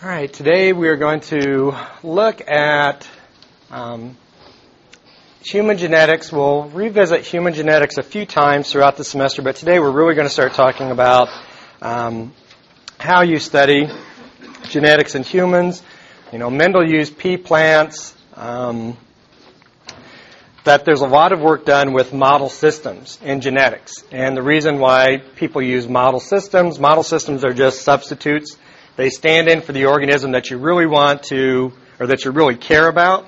All right, today we are going to look at human genetics. We'll revisit human genetics a few times throughout the semester, but today we're really going to start talking about how you study genetics in humans. You know, Mendel used pea plants, that there's a lot of work done with model systems in genetics. And the reason why people use model systems are just substitutes. They stand in for the organism that you really want to, or that you really care about.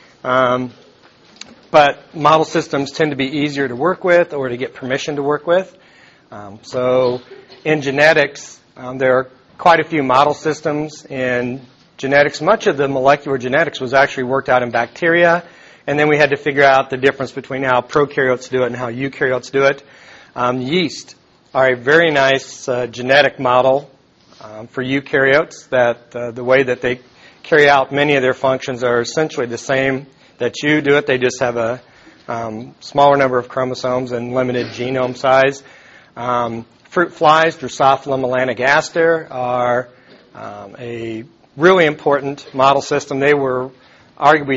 But model systems tend to be easier to work with or to get permission to work with. So in genetics, there are quite a few model systems in genetics. Much of the molecular genetics was actually worked out in bacteria. And then we had to figure out the difference between how prokaryotes do it and how eukaryotes do it. Yeast are a very nice genetic model for eukaryotes, that the way that they carry out many of their functions are essentially the same that you do it. They just have a smaller number of chromosomes and limited genome size. Fruit flies, Drosophila melanogaster, are a really important model system. They were arguably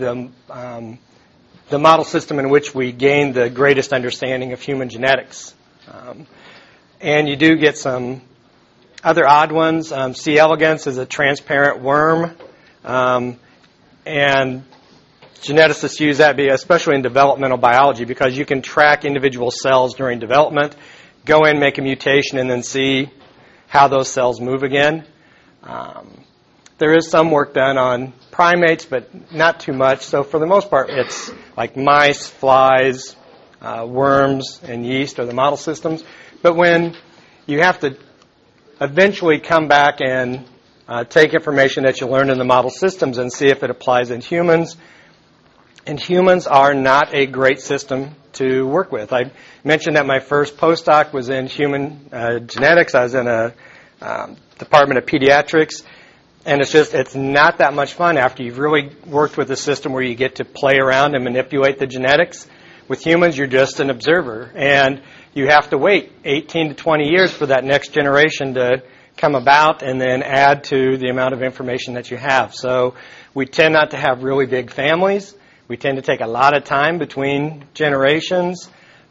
the model system in which we gained the greatest understanding of human genetics. And you do get some other odd ones. C. elegans is a transparent worm, and geneticists use that, especially in developmental biology, because you can track individual cells during development, go in, make a mutation, and then see how those cells move again. There is some work done on primates, but not too much. So for the most part, it's like mice, flies, worms, and yeast are the model systems. But when you have to eventually come back and take information that you learned in the model systems and see if it applies in humans, and humans are not a great system to work with. I mentioned that my first postdoc was in human genetics. I was in a department of pediatrics. And it's not that much fun after you've really worked with a system where you get to play around and manipulate the genetics. With humans, you're just an observer. And you have to wait 18 to 20 years for that next generation to come about and then add to the amount of information that you have. So we tend not to have really big families. We tend to take a lot of time between generations.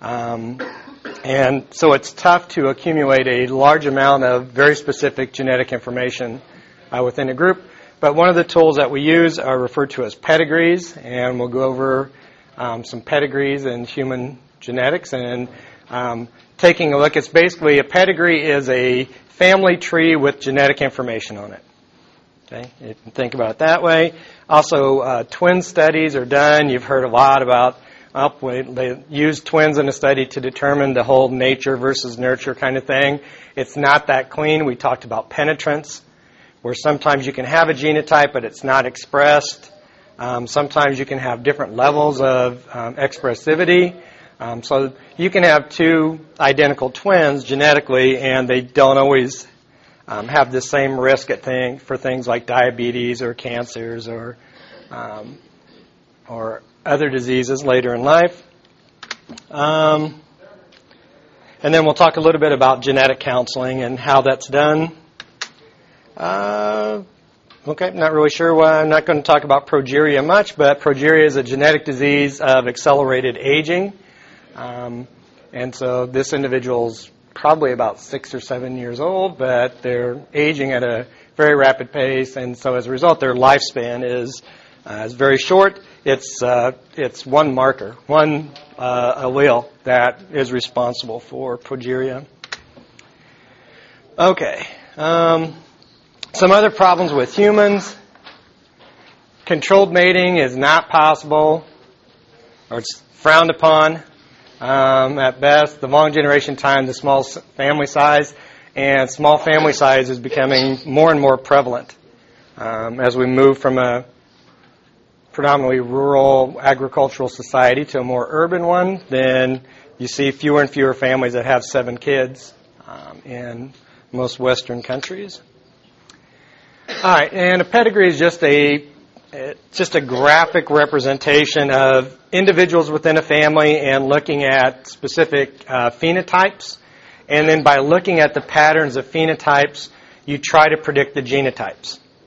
And so it's tough to accumulate a large amount of very specific genetic information within a group. But one of the tools that we use are referred to as pedigrees, and we'll go over some pedigrees in human genetics. And taking a look, it's basically a pedigree is a family tree with genetic information on it. Okay, you can think about it that way. Also, twin studies are done. You've heard a lot about they use twins in a study to determine the whole nature versus nurture kind of thing. It's not that clean. We talked about penetrance, where sometimes you can have a genotype, but it's not expressed. Sometimes you can have different levels of expressivity. So you can have two identical twins genetically, and they don't always have the same risk for things like diabetes or cancers or other diseases later in life. And then we'll talk a little bit about genetic counseling and how that's done. Okay, not really sure why. I'm not going to talk about progeria much, but progeria is a genetic disease of accelerated aging. And so this individual's probably about 6 or 7 years old, but they're aging at a very rapid pace, and so as a result, their lifespan is very short. It's one marker, one allele that is responsible for progeria. Okay. Some other problems with humans. Controlled mating is not possible, or it's frowned upon at best. The long generation time, the small family size, and small family size is becoming more and more prevalent as we move from a predominantly rural agricultural society to a more urban one. Then you see fewer and fewer families that have 7 kids in most Western countries. All right, and a pedigree is just a graphic representation of individuals within a family and looking at specific phenotypes. And then by looking at the patterns of phenotypes, you try to predict the genotypes.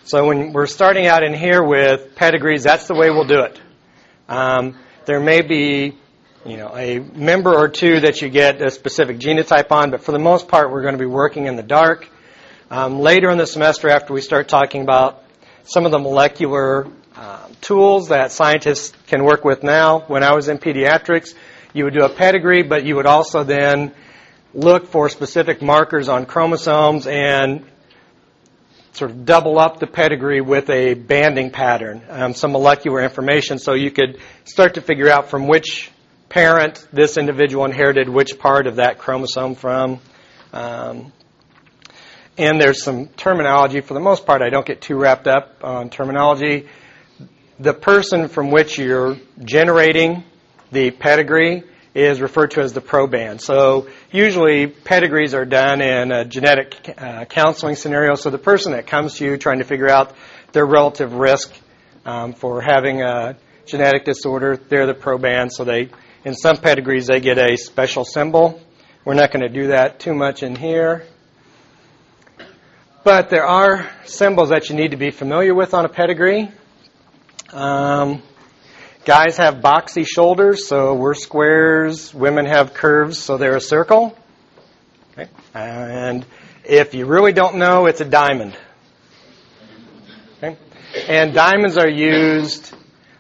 So when we're starting out in here with pedigrees, that's the way we'll do it. There may be, a member or two that you get a specific genotype on, but for the most part, we're going to be working in the dark. Later in the semester, after we start talking about some of the molecular tools that scientists can work with now, when I was in pediatrics, you would do a pedigree, but you would also then look for specific markers on chromosomes and sort of double up the pedigree with a banding pattern, some molecular information, so you could start to figure out from which parent this individual inherited which part of that chromosome from. And there's some terminology. For the most part, I don't get too wrapped up on terminology. The person from which you're generating the pedigree is referred to as the proband. So usually pedigrees are done in a genetic counseling scenario. So the person that comes to you trying to figure out their relative risk for having a genetic disorder, they're the proband. So in some pedigrees, they get a special symbol. We're not going to do that too much in here. But there are symbols that you need to be familiar with on a pedigree. Guys have boxy shoulders, so we're squares. Women have curves, so they're a circle. Okay. And if you really don't know, it's a diamond. Okay. And diamonds are used.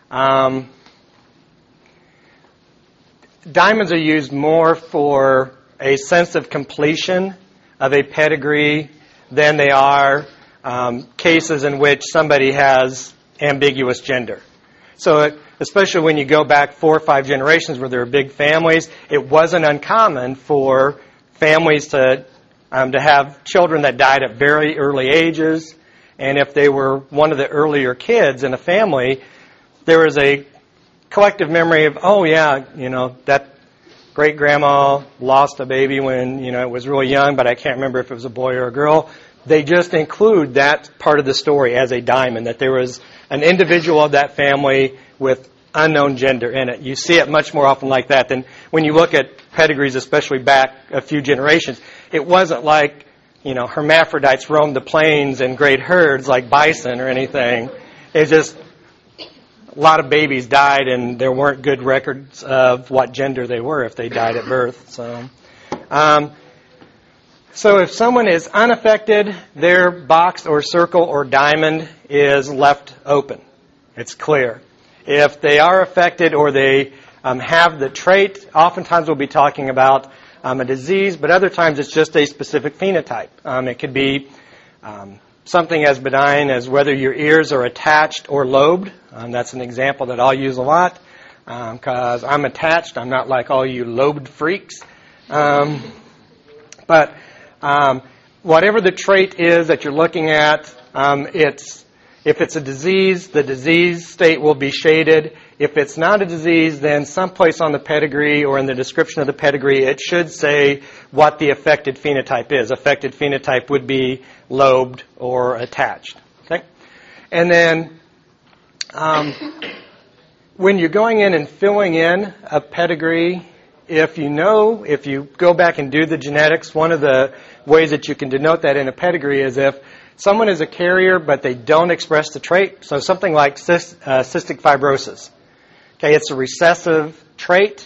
Diamonds are used more for a sense of completion of a pedigree than they are cases in which somebody has ambiguous gender. So especially when you go back 4 or 5 generations where there are big families, it wasn't uncommon for families to have children that died at very early ages. And if they were one of the earlier kids in a family, there was a collective memory of, that great-grandma lost a baby when, it was really young, but I can't remember if it was a boy or a girl. They just include that part of the story as a diamond, that there was an individual of that family with unknown gender in it. You see it much more often like that than when you look at pedigrees, especially back a few generations. It wasn't like, hermaphrodites roamed the plains in great herds like bison or anything. It's just a lot of babies died and there weren't good records of what gender they were if they died at birth. So if someone is unaffected, their box or circle or diamond is left open. It's clear. If they are affected or they have the trait, oftentimes we'll be talking about a disease, but other times it's just a specific phenotype. It could be something as benign as whether your ears are attached or lobed. That's an example that I'll use a lot because I'm attached. I'm not like all you lobed freaks. But whatever the trait is that you're looking at, if it's a disease, the disease state will be shaded. If it's not a disease, then someplace on the pedigree or in the description of the pedigree, it should say what the affected phenotype is. Affected phenotype would be lobed or attached. Okay? And then when you're going in and filling in a pedigree, if you go back and do the genetics, one of the ways that you can denote that in a pedigree is if someone is a carrier but they don't express the trait. So something like cystic fibrosis. Okay, it's a recessive trait.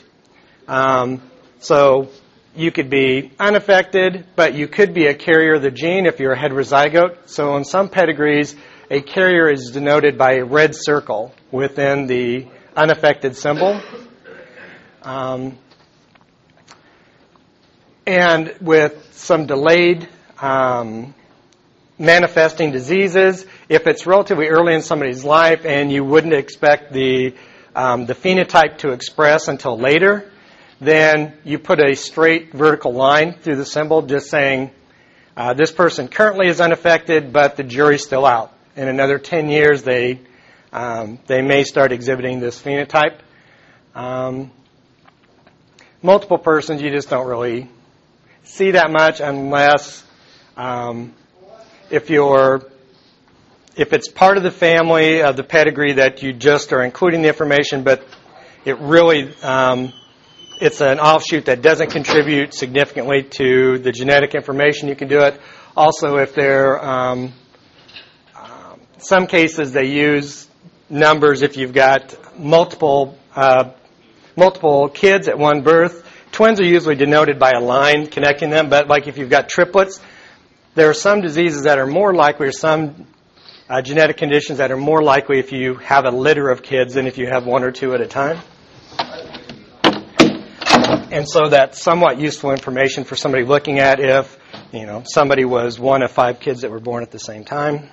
So you could be unaffected, but you could be a carrier of the gene if you're a heterozygote. So in some pedigrees, a carrier is denoted by a red circle within the unaffected symbol. And with some delayed manifesting diseases, if it's relatively early in somebody's life and you wouldn't expect the phenotype to express until later, then you put a straight vertical line through the symbol just saying this person currently is unaffected, but the jury's still out. In another 10 years, they may start exhibiting this phenotype. Multiple persons, you just don't really see that much unless if it's part of the family of the pedigree that you just are including the information, but it really it's an offshoot that doesn't contribute significantly to the genetic information, you can do it. Also, if they're some cases they use numbers if you've got multiple kids at one birth. Twins are usually denoted by a line connecting them, but like if you've got triplets, there are some diseases that are more likely, or some genetic conditions that are more likely if you have a litter of kids than if you have one or two at a time. And so that's somewhat useful information for somebody looking at if, somebody was one of 5 kids that were born at the same time.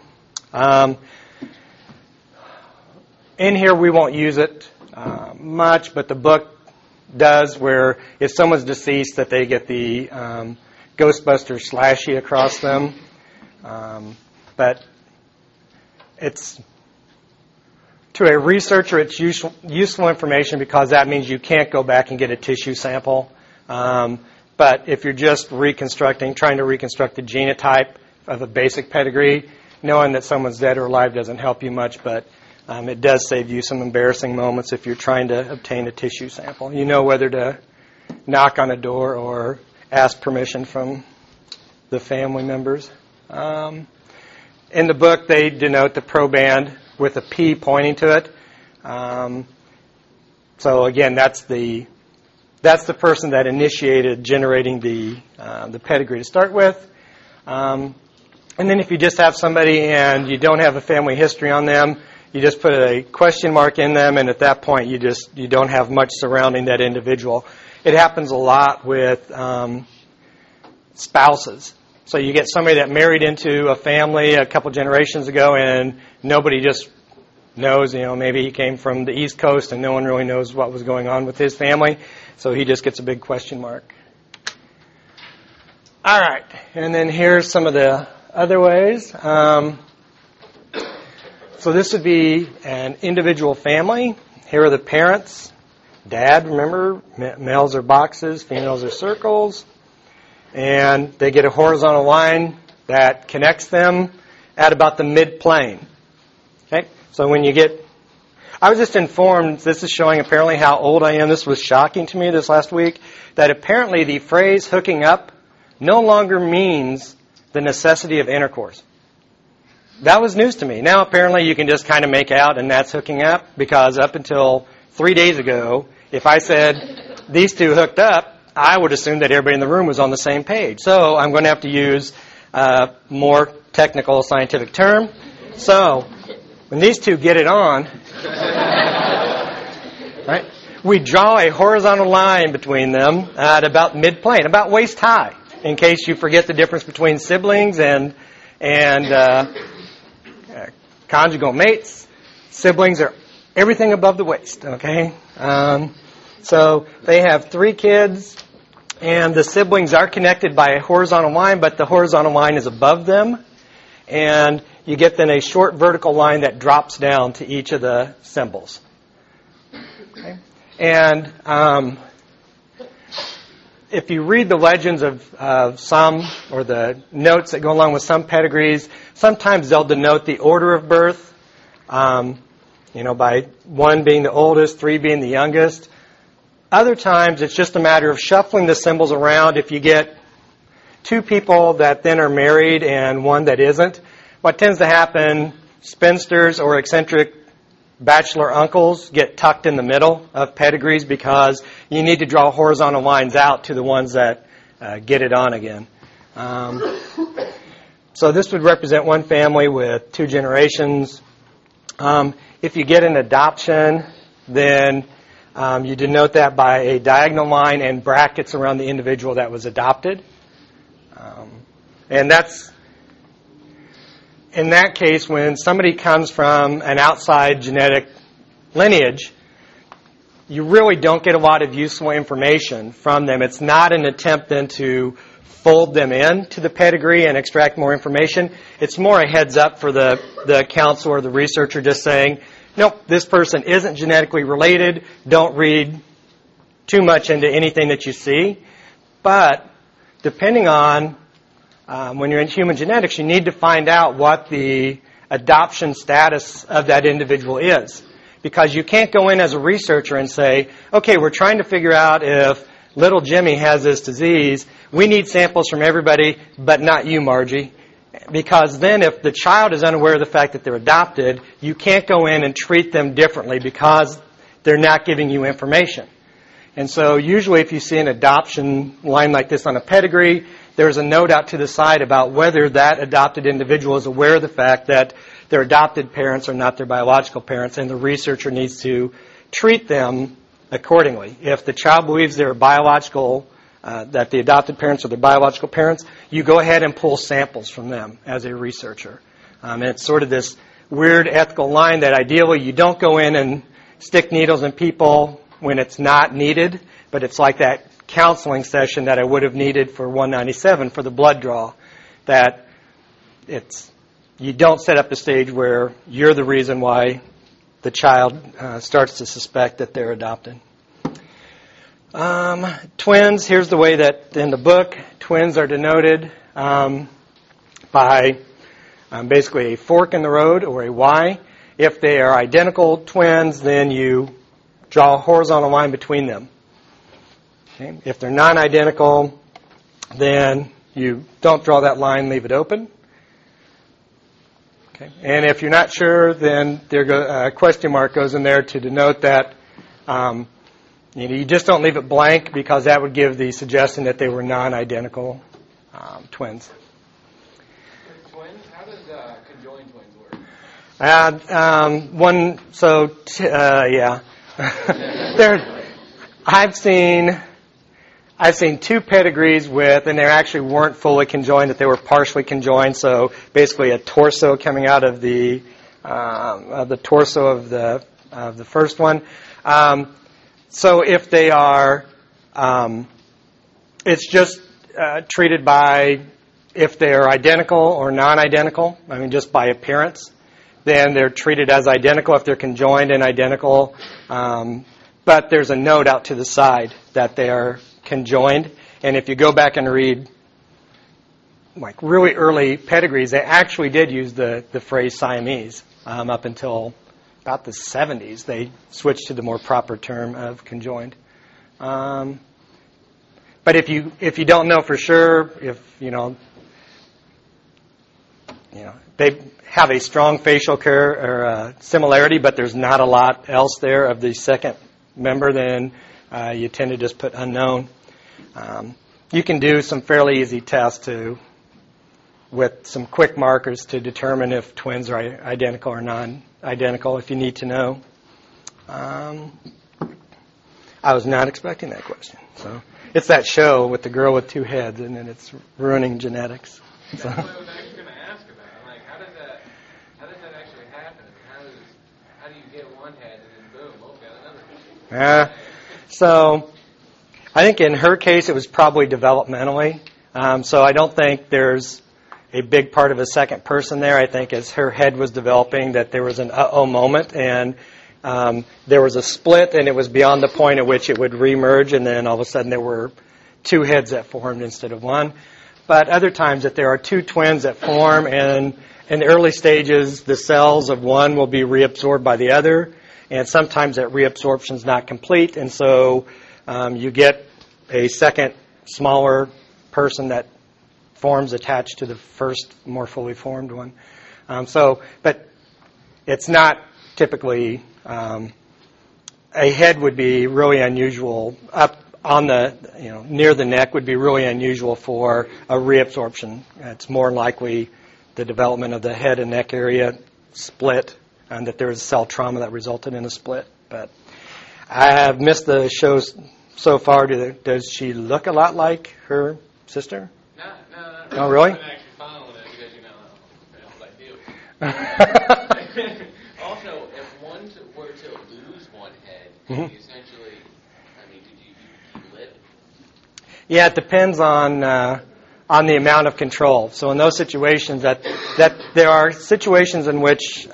In here we won't use it much, but the book does, where if someone's deceased that they get the Ghostbusters slashy across them. But it's, to a researcher, it's useful information because that means you can't go back and get a tissue sample. But if you're just trying to reconstruct the genotype of a basic pedigree, knowing that someone's dead or alive doesn't help you much, but it does save you some embarrassing moments if you're trying to obtain a tissue sample. You know whether to knock on a door or ask permission from the family members. In the book, they denote the proband with a P pointing to it. So again, that's the person that initiated generating the pedigree to start with. And then if you just have somebody and you don't have a family history on them, you just put a question mark in them, and at that point you don't have much surrounding that individual. It happens a lot with spouses. So you get somebody that married into a family a couple generations ago, and nobody just knows, maybe he came from the East Coast and no one really knows what was going on with his family, so he just gets a big question mark. All right, and then here's some of the other ways. So this would be an individual family. Here are the parents. Dad, remember, males are boxes, females are circles. And they get a horizontal line that connects them at about the mid-plane. Okay? So when you get... I was just informed, this is showing apparently how old I am. This was shocking to me this last week, that apparently the phrase hooking up no longer means the necessity of intercourse. That was news to me. Now apparently you can just kind of make out and that's hooking up, because up until 3 days ago, if I said these two hooked up, I would assume that everybody in the room was on the same page. So I'm going to have to use a more technical scientific term. So when these two get it on, right, we draw a horizontal line between them at about mid-plane, about waist high, in case you forget the difference between siblings and conjugal mates. Siblings are everything above the waist, okay? So they have 3 kids, and the siblings are connected by a horizontal line, but the horizontal line is above them. And you get then a short vertical line that drops down to each of the symbols. Okay? And if you read the legends of some, or the notes that go along with some pedigrees, sometimes they'll denote the order of birth, by 1 being the oldest, 3 being the youngest. Other times it's just a matter of shuffling the symbols around. If you get 2 people that then are married and 1 that isn't, what tends to happen, spinsters or eccentric bachelor uncles get tucked in the middle of pedigrees because you need to draw horizontal lines out to the ones that get it on again. So this would represent 1 family with 2 generations. If you get an adoption, then you denote that by a diagonal line and brackets around the individual that was adopted. And that's, in that case, when somebody comes from an outside genetic lineage, you really don't get a lot of useful information from them. It's not an attempt then to fold them in to the pedigree and extract more information. It's more a heads up for the counselor or the researcher, just saying, nope, this person isn't genetically related. Don't read too much into anything that you see. But depending on when you're in human genetics, you need to find out what the adoption status of that individual is. Because you can't go in as a researcher and say, okay, we're trying to figure out if little Jimmy has this disease. We need samples from everybody, but not you, Margie. Because then if the child is unaware of the fact that they're adopted, you can't go in and treat them differently because they're not giving you information. And so usually if you see an adoption line like this on a pedigree, there's a note out to the side about whether that adopted individual is aware of the fact that their adopted parents are not their biological parents, and the researcher needs to treat them accordingly. If the child believes they're biological, that the adopted parents are their biological parents, you go ahead and pull samples from them as a researcher. And it's sort of this weird ethical line that ideally you don't go in and stick needles in people when it's not needed, but it's like that counseling session that I would have needed for 197 for the blood draw, that you don't set up the stage where you're the reason why the child starts to suspect that they're adopted. Twins, here's the way that in the book, twins are denoted by basically a fork in the road or a Y. If they are identical twins, then you draw a horizontal line between them. Okay. If they're non-identical, then you don't draw that line, leave it open. Okay. And if you're not sure, then a question mark goes in there to denote that you just don't leave it blank, because that would give the suggestion that they were non-identical twins. Twins? How does conjoined twins work? I've seen two pedigrees with, and they actually weren't fully conjoined, that they were partially conjoined. So basically, a torso coming out of the torso of the first one. So if they are, it's just treated by if they are identical or non-identical. I mean, just by appearance. Then they're treated as identical if they're conjoined and identical. But there's a note out to the side that they are conjoined. And if you go back and read like really early pedigrees, they actually did use the phrase Siamese up until about the 70s. They switched to the more proper term of conjoined. But if you don't know for sure, if they have a strong facial similarity, but there's not a lot else there of the second member, then you tend to just put unknown. You can do some fairly easy tests with some quick markers to determine if twins are identical or non-identical if you need to know. I was not expecting that question. So it's that show with the girl with two heads, and then it's ruining genetics. That's what I was actually going to ask about. I'm like, how does that actually happen? How do you get one head and then boom, got another head? So I think in her case it was probably developmentally. So I don't think there's a big part of a second person there. I think as her head was developing that there was an uh-oh moment, and there was a split, and it was beyond the point at which it would remerge, and then all of a sudden there were two heads that formed instead of one. But other times that there are two twins that form, and in the early stages the cells of one will be reabsorbed by the other, and sometimes that reabsorption is not complete, and so you get a second smaller person that forms attached to the first more fully formed one. But it's not typically, a head would be really unusual. Up on the, near the neck would be really unusual for a reabsorption. It's more likely the development of the head and neck area split, and that there was cell trauma that resulted in a split. But I have missed the shows so far. Does she look a lot like her sister? No. Oh, really? I'm actually following it because, that's ideal. Also, if one were to lose one head, you essentially, did you live? Yeah, it depends on the amount of control. So in those situations, that there are situations in which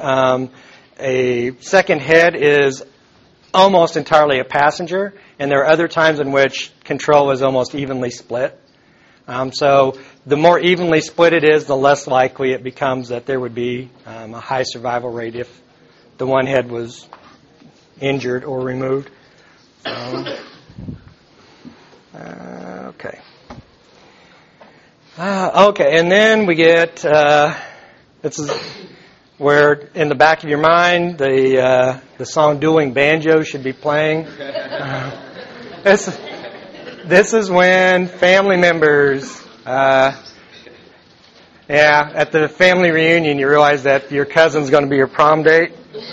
a second head is almost entirely a passenger, and there are other times in which control is almost evenly split. So the more evenly split it is, the less likely it becomes that there would be a high survival rate if the one head was injured or removed. Okay. Okay, and then we get, this is where in the back of your mind the song Dueling Banjos should be playing. This is when family members, at the family reunion you realize that your cousin's going to be your prom date.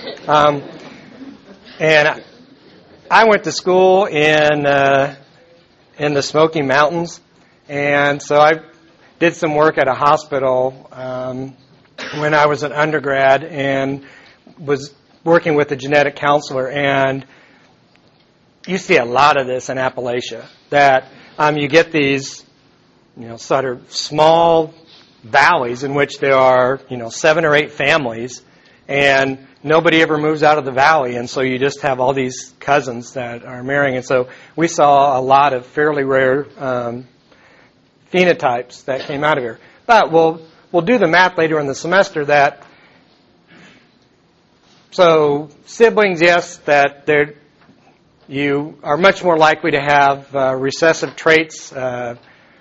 And I went to school in the Smoky Mountains, and so I did some work at a hospital when I was an undergrad and was working with a genetic counselor. And you see a lot of this in Appalachia, that you get these, sort of small valleys in which there are, 7 or 8 families, and nobody ever moves out of the valley, and so you just have all these cousins that are marrying. And so we saw a lot of fairly rare phenotypes that came out of here. But we'll do the math later in the semester that, so siblings, yes, that you are much more likely to have recessive traits that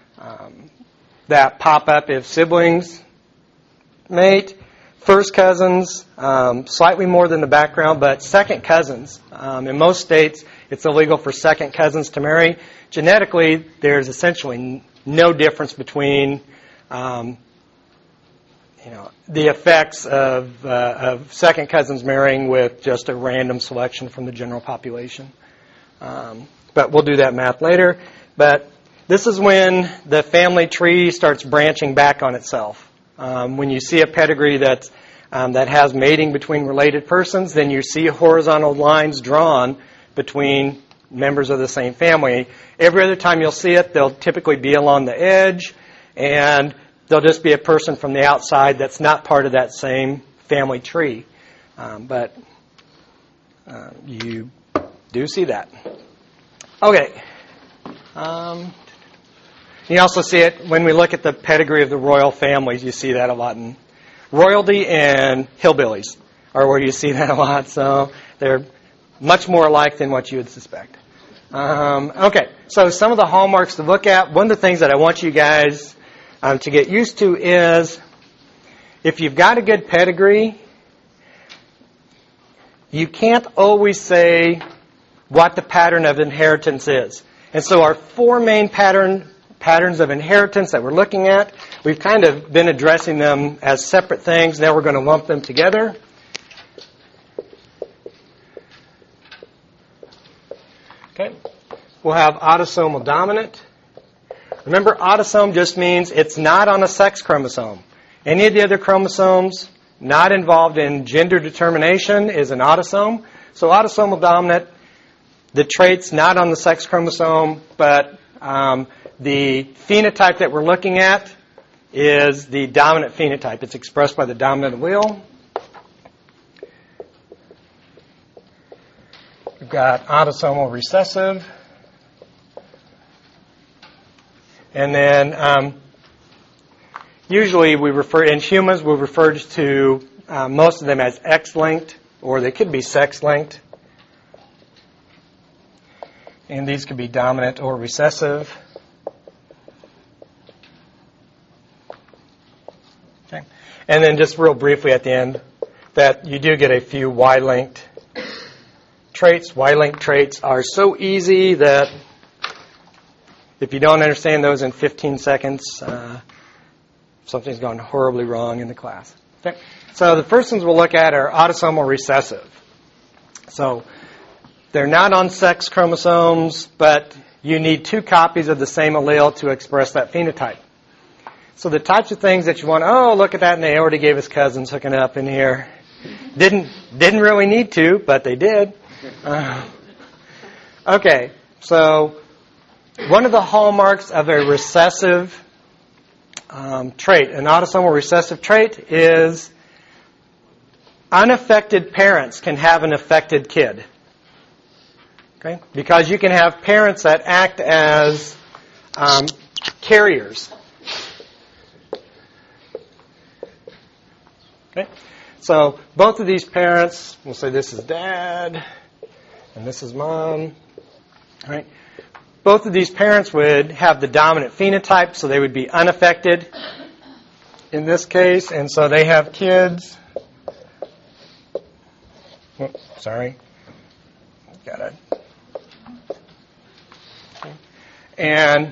pop up if siblings mate. First cousins, slightly more than the background, but second cousins. In most states, it's illegal for second cousins to marry. Genetically, there's essentially no difference between, the effects of second cousins marrying with just a random selection from the general population. But we'll do that math later. But this is when the family tree starts branching back on itself. When you see a pedigree that has mating between related persons, then you see horizontal lines drawn between members of the same family. Every other time you'll see it, they'll typically be along the edge, and there'll just be a person from the outside that's not part of that same family tree. But you do see that. Okay. You also see it when we look at the pedigree of the royal families. You see that a lot in royalty, and hillbillies are where you see that a lot. So they're much more alike than what you would suspect. Okay, so some of the hallmarks to look at. One of the things that I want you guys to get used to is if you've got a good pedigree, you can't always say what the pattern of inheritance is. And so our 4 main patterns of inheritance that we're looking at, we've kind of been addressing them as separate things. Now we're going to lump them together. Okay. We'll have autosomal dominant. Remember, autosome just means it's not on a sex chromosome. Any of the other chromosomes not involved in gender determination is an autosome. So autosomal dominant, the traits not on the sex chromosome, but the phenotype that we're looking at is the dominant phenotype. It's expressed by the dominant allele. We've got autosomal recessive. And then usually we refer, in humans, we refer to most of them as X-linked, or they could be sex-linked. And these could be dominant or recessive. Okay. And then just real briefly at the end, that you do get a few Y-linked traits. Y-linked traits are so easy that if you don't understand those in 15 seconds, something's gone horribly wrong in the class. Okay. So the first ones we'll look at are autosomal recessive. So they're not on sex chromosomes, but you need 2 copies of the same allele to express that phenotype. So the types of things that you want, look at that, and they already gave us cousins hooking up in here. Didn't really need to, but they did. Okay, so one of the hallmarks of a recessive trait, an autosomal recessive trait, is unaffected parents can have an affected kid. Okay? Because you can have parents that act as carriers. Okay? So both of these parents, we'll say this is dad and this is mom. Right? both of these parents would have the dominant phenotype, so they would be unaffected in this case, and so they have kids. Oops, sorry. Got it. And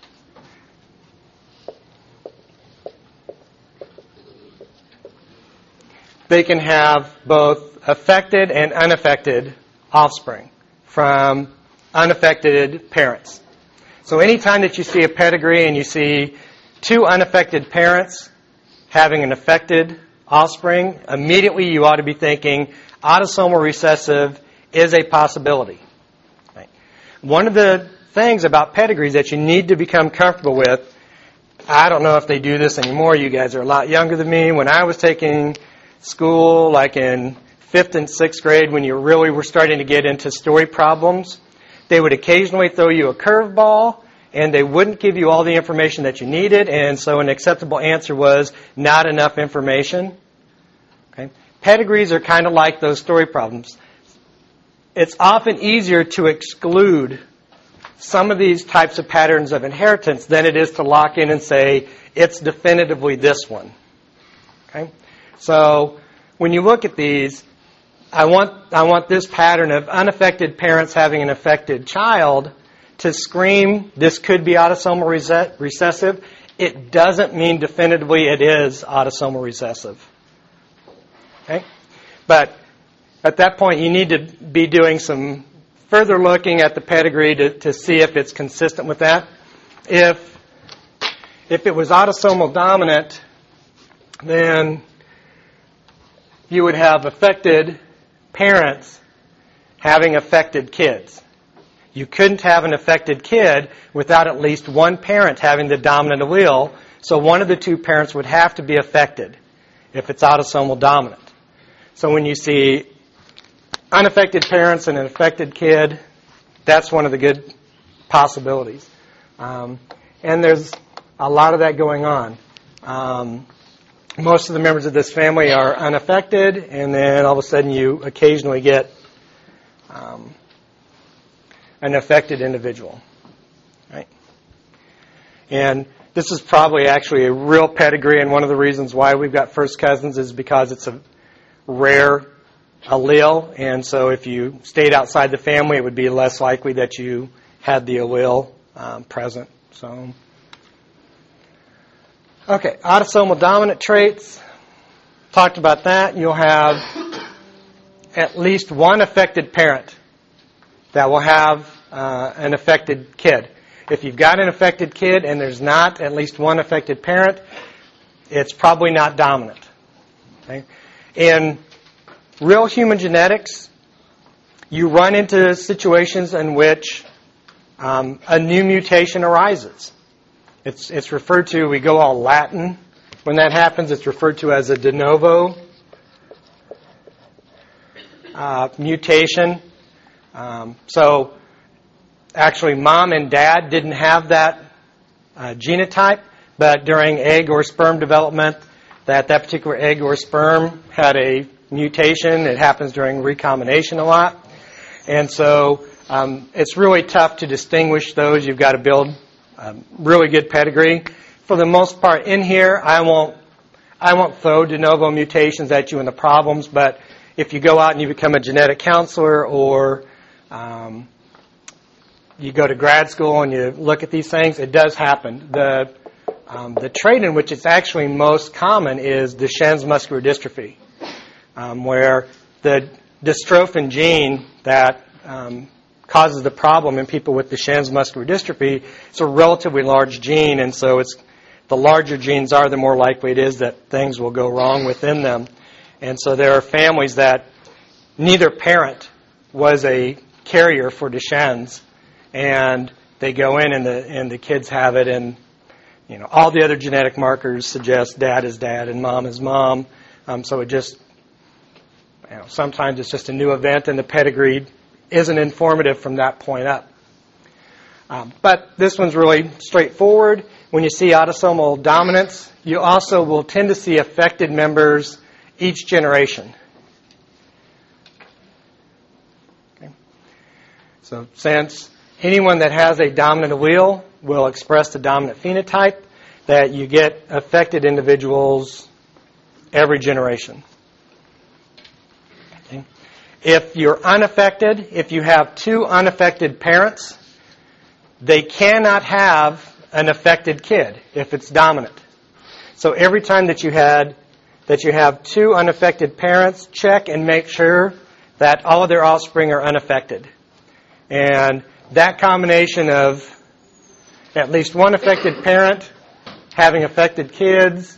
they can have both affected and unaffected offspring from unaffected parents. So anytime that you see a pedigree and you see two unaffected parents having an affected offspring, immediately you ought to be thinking autosomal recessive is a possibility. Right. One of the things about pedigrees that you need to become comfortable with, I don't know if they do this anymore, you guys are a lot younger than me. When I was taking school, like in 5th and 6th grade, when you really were starting to get into story problems, they would occasionally throw you a curveball, and they wouldn't give you all the information that you needed, and so an acceptable answer was not enough information. Okay? Pedigrees are kind of like those story problems. It's often easier to exclude some of these types of patterns of inheritance than it is to lock in and say, it's definitively this one. Okay? So when you look at these, I want this pattern of unaffected parents having an affected child to scream, this could be autosomal recessive. It doesn't mean definitively it is autosomal recessive. Okay? But at that point, you need to be doing some further looking at the pedigree to see if it's consistent with that. If it was autosomal dominant, then you would have affected parents having affected kids. You couldn't have an affected kid without at least one parent having the dominant allele, so one of the two parents would have to be affected if it's autosomal dominant. So when you see unaffected parents and an affected kid, that's one of the good possibilities. And there's a lot of that going on. Most of the members of this family are unaffected, and then all of a sudden you occasionally get an affected individual. Right? And this is probably actually a real pedigree, and one of the reasons why we've got first cousins is because it's a rare allele, and so if you stayed outside the family, it would be less likely that you had the allele present. So, okay, autosomal dominant traits. Talked about that. You'll have at least one affected parent that will have an affected kid. If you've got an affected kid and there's not at least one affected parent, it's probably not dominant. Okay? In real human genetics, you run into situations in which a new mutation arises. It's referred to, we go all Latin. When that happens, it's referred to as a de novo mutation. So actually, mom and dad didn't have that genotype, but during egg or sperm development, that particular egg or sperm had a mutation. It happens during recombination a lot. And so it's really tough to distinguish those. You've got to build a really good pedigree. For the most part in here, I won't throw de novo mutations at you in the problems, but if you go out and you become a genetic counselor or you go to grad school and you look at these things, it does happen. The trait in which it's actually most common is Duchenne's muscular dystrophy, where the dystrophin gene that causes the problem in people with Duchenne's muscular dystrophy, it's a relatively large gene, and so the larger genes are, the more likely it is that things will go wrong within them. And so there are families that neither parent was a carrier for Duchenne's, and they go in and the kids have it, and all the other genetic markers suggest dad is dad and mom is mom. So it just, sometimes it's just a new event, and the pedigree isn't informative from that point up. But this one's really straightforward. When you see autosomal dominance, you also will tend to see affected members each generation. Okay. So since Anyone that has a dominant allele will express the dominant phenotype that you get affected individuals every generation. Okay. If you're unaffected, if you have two unaffected parents, they cannot have an affected kid if it's dominant. So every time that you have two unaffected parents, check and make sure that all of their offspring are unaffected. And that combination of at least one affected parent having affected kids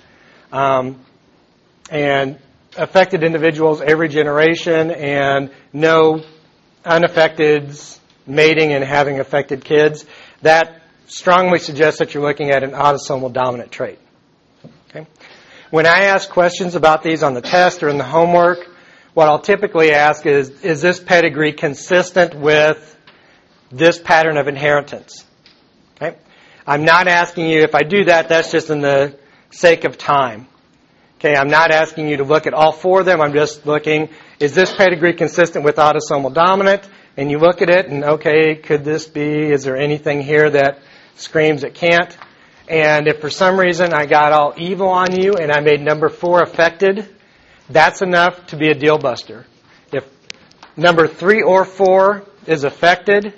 and affected individuals every generation and no unaffecteds mating and having affected kids, that strongly suggests that you're looking at an autosomal dominant trait. Okay? When I ask questions about these on the test or in the homework, what I'll typically ask is this pedigree consistent with this pattern of inheritance? Okay? I'm not asking you, if I do that, that's just in the sake of time. Okay, I'm not asking you to look at all four of them. I'm just looking, is this pedigree consistent with autosomal dominant? And you look at it and, okay, could this be, is there anything here that screams it can't? And if for some reason I got all evil on you and I made number 4 affected, that's enough to be a deal buster. If number 3 or 4 is affected,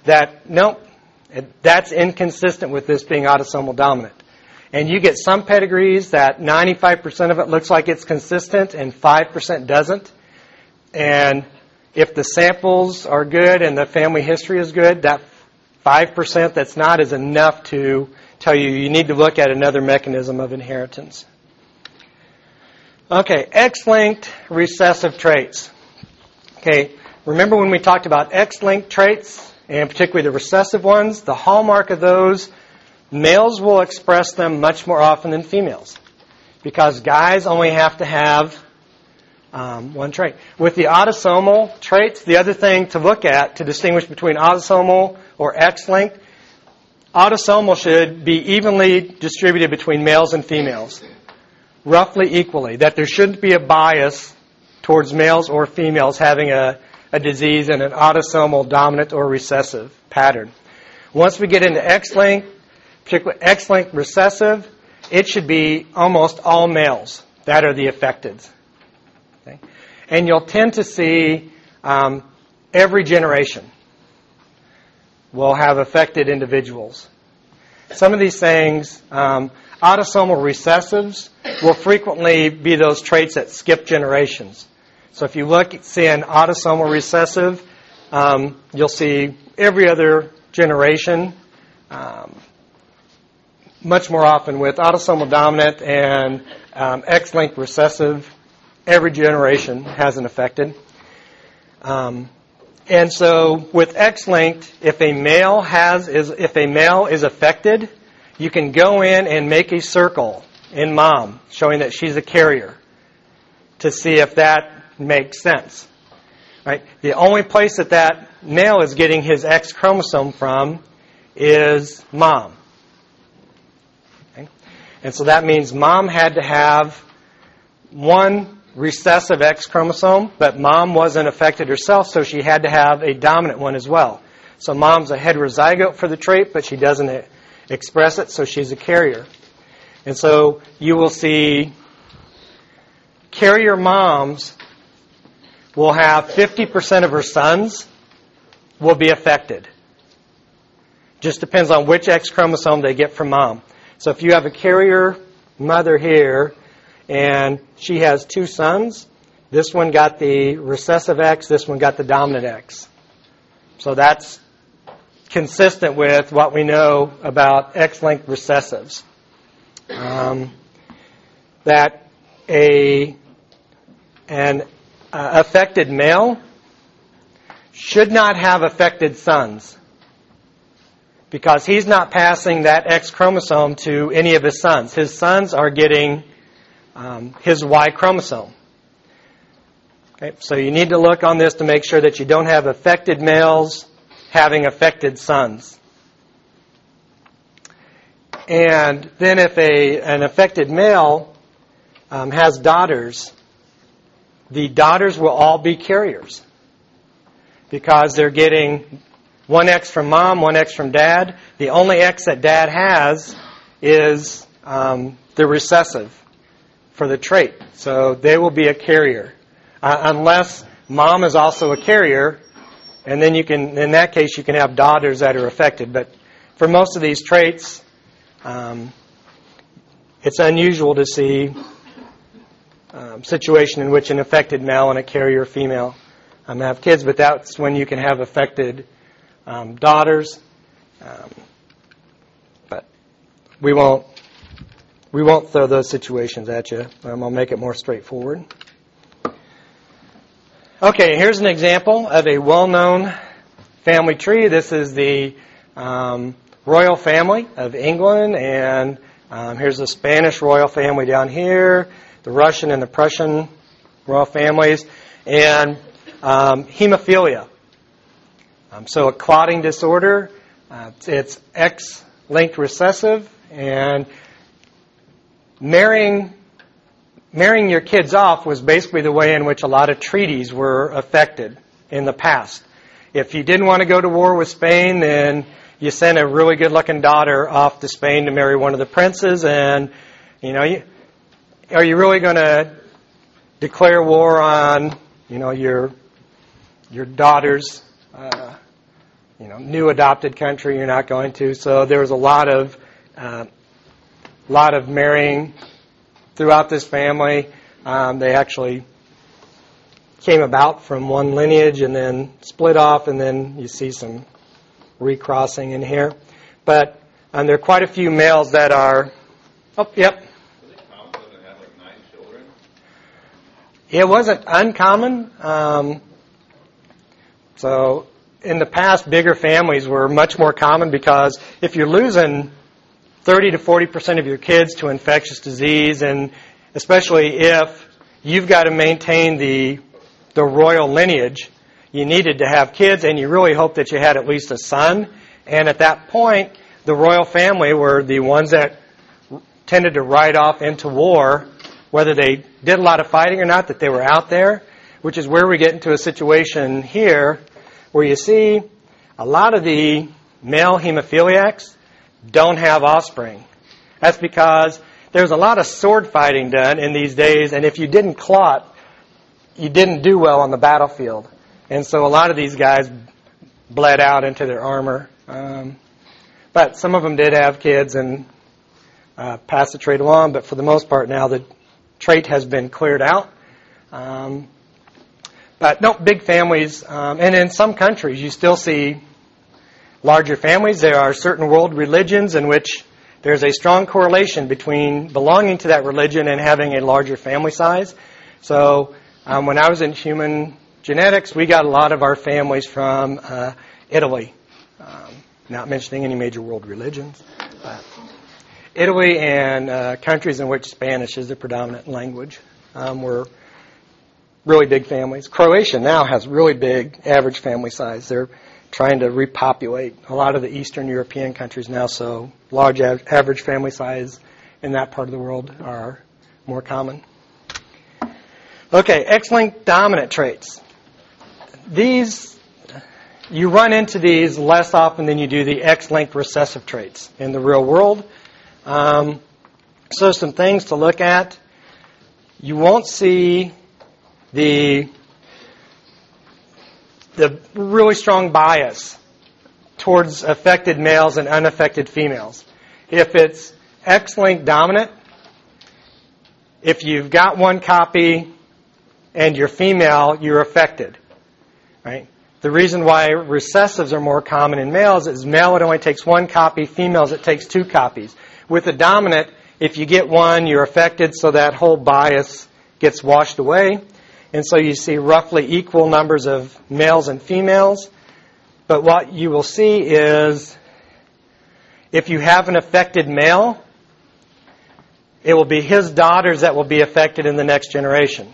that's inconsistent with this being autosomal dominant. And you get some pedigrees that 95% of it looks like it's consistent and 5% doesn't. And if the samples are good and the family history is good, that 5% that's not is enough to tell you need to look at another mechanism of inheritance. Okay, X-linked recessive traits. Okay, remember when we talked about X-linked traits, and particularly the recessive ones, the hallmark of those, males will express them much more often than females because guys only have to have one trait. With the autosomal traits, the other thing to look at to distinguish between autosomal or X-linked, autosomal should be evenly distributed between males and females, roughly equally, that there shouldn't be a bias towards males or females having a disease in an autosomal dominant or recessive pattern. Once we get into X-linked, particularly X-linked recessive, it should be almost all males that are the affected. Okay? And you'll tend to see every generation will have affected individuals. Some of these things, autosomal recessives will frequently be those traits that skip generations. So if you see an autosomal recessive, you'll see every other generation, much more often with autosomal dominant and X-linked recessive, every generation has an affected. And so with X-linked, if a male is affected, you can go in and make a circle in mom, showing that she's a carrier, to see if that makes sense. Right? The only place that male is getting his X chromosome from is mom. Okay? And so that means mom had to have one recessive X chromosome, but mom wasn't affected herself, so she had to have a dominant one as well. So mom's a heterozygote for the trait, but she doesn't express it, so she's a carrier. And so you will see carrier moms will have 50% of her sons will be affected. Just depends on which X chromosome they get from mom. So if you have a carrier mother here and she has 2 sons, this one got the recessive X, this one got the dominant X. So that's consistent with what we know about X-linked recessives. That an affected male should not have affected sons because he's not passing that X chromosome to any of his sons. His sons are getting his Y chromosome. Okay, so you need to look on this to make sure that you don't have affected males having affected sons. And then if an affected male has daughters, the daughters will all be carriers because they're getting one X from mom, one X from dad. The only X that dad has is the recessive for the trait. So they will be a carrier. Unless mom is also a carrier, and then in that case, you can have daughters that are affected. But for most of these traits, it's unusual to see a situation in which an affected male and a carrier female have kids, but that's when you can have affected daughters. But we won't throw those situations at you. I'll make it more straightforward. Okay, here's an example of a well-known family tree. This is the royal family of England, and here's the Spanish royal family down here, the Russian and the Prussian royal families, and hemophilia. So a clotting disorder, it's X-linked recessive, and marrying your kids off was basically the way in which a lot of treaties were affected in the past. If you didn't want to go to war with Spain, then you sent a really good-looking daughter off to Spain to marry one of the princes, and are you really going to declare war on your daughter's new adopted country? You're not going to. So there was a lot of marrying throughout this family. They actually came about from one lineage and then split off, and then you see some recrossing in here. But there are quite a few males that are... Oh, yep. Was it common for them to have like 9 children? It wasn't uncommon. So in the past, bigger families were much more common, because if you're losing 30 to 40% of your kids to infectious disease, and especially if you've got to maintain the royal lineage, you needed to have kids, and you really hoped that you had at least a son. And at that point, the royal family were the ones that tended to ride off into war, whether they did a lot of fighting or not, that they were out there, which is where we get into a situation here where you see a lot of the male hemophiliacs don't have offspring. That's because there's a lot of sword fighting done in these days, and if you didn't clot, you didn't do well on the battlefield. And so a lot of these guys bled out into their armor. But some of them did have kids and passed the trait along, but for the most part now the trait has been cleared out. But no, big families, and in some countries you still see larger families. There are certain world religions in which there's a strong correlation between belonging to that religion and having a larger family size. So when I was in human genetics, we got a lot of our families from Italy, not mentioning any major world religions. Italy and countries in which Spanish is the predominant language were really big families. Croatia now has really big average family size. They're trying to repopulate a lot of the Eastern European countries now, so large average family size in that part of the world are more common. Okay, X-linked dominant traits. These, you run into these less often than you do the X-linked recessive traits in the real world. So some things to look at. You won't see the really strong bias towards affected males and unaffected females. If it's X-linked dominant, if you've got one copy and you're female, you're affected. Right? The reason why recessives are more common in males is male, it only takes one copy, females, it takes 2 copies. With a dominant, if you get one, you're affected, so that whole bias gets washed away. And so you see roughly equal numbers of males and females. But what you will see is if you have an affected male, it will be his daughters that will be affected in the next generation.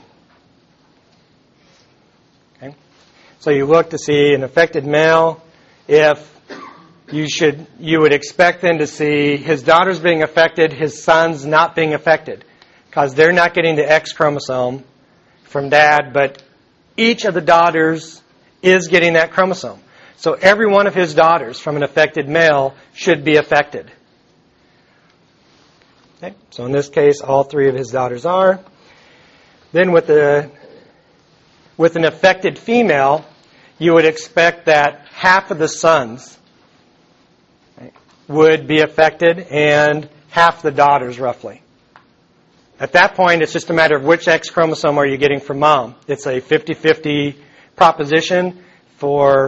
Okay? So you look to see an affected male. If you would expect then to see his daughters being affected, his sons not being affected, because they're not getting the X chromosome from dad, but each of the daughters is getting that chromosome. So every one of his daughters from an affected male should be affected. Okay? So in this case, all 3 of his daughters are. Then with an affected female, you would expect that half of the sons would be affected and half the daughters, roughly. At that point, it's just a matter of which X chromosome are you getting from mom. It's a 50-50 proposition for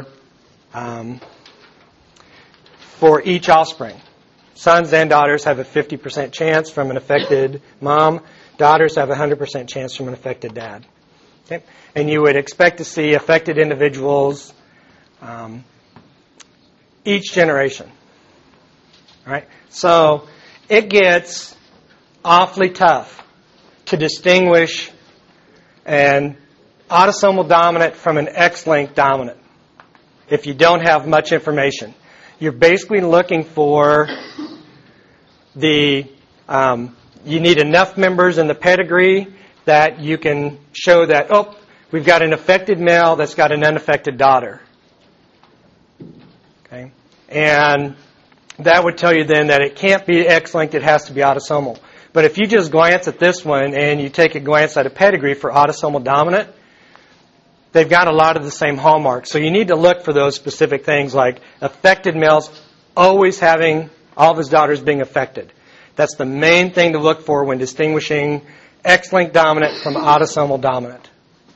each offspring. Sons and daughters have a 50% chance from an affected mom. Daughters have a 100% chance from an affected dad. Okay? And you would expect to see affected individuals each generation. All right? So it gets awfully tough to distinguish an autosomal dominant from an X-linked dominant if you don't have much information. You're basically looking for you need enough members in the pedigree that you can show that, we've got an affected male that's got an unaffected daughter. Okay? And that would tell you then that it can't be X-linked, it has to be autosomal. But if you just glance at this one and you take a glance at a pedigree for autosomal dominant, they've got a lot of the same hallmarks. So you need to look for those specific things like affected males always having all of his daughters being affected. That's the main thing to look for when distinguishing X-linked dominant from autosomal dominant.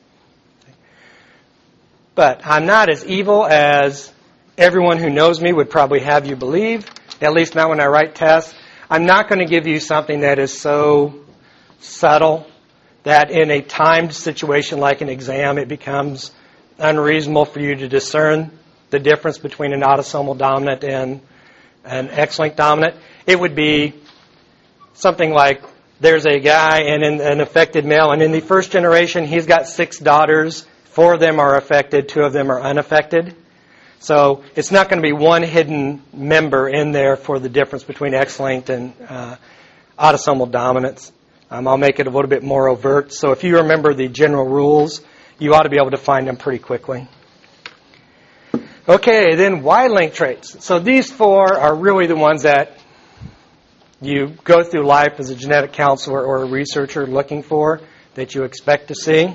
But I'm not as evil as everyone who knows me would probably have you believe, at least not when I write tests. I'm not going to give you something that is so subtle that in a timed situation like an exam, it becomes unreasonable for you to discern the difference between an autosomal dominant and an X-linked dominant. It would be something like there's a guy and an affected male, and in the first generation, he's got 6 daughters. 4 of them are affected, 2 of them are unaffected. So it's not going to be one hidden member in there for the difference between X-linked and autosomal dominance. I'll make it a little bit more overt. So if you remember the general rules, you ought to be able to find them pretty quickly. Okay, then Y-linked traits. So these 4 are really the ones that you go through life as a genetic counselor or a researcher looking for, that you expect to see.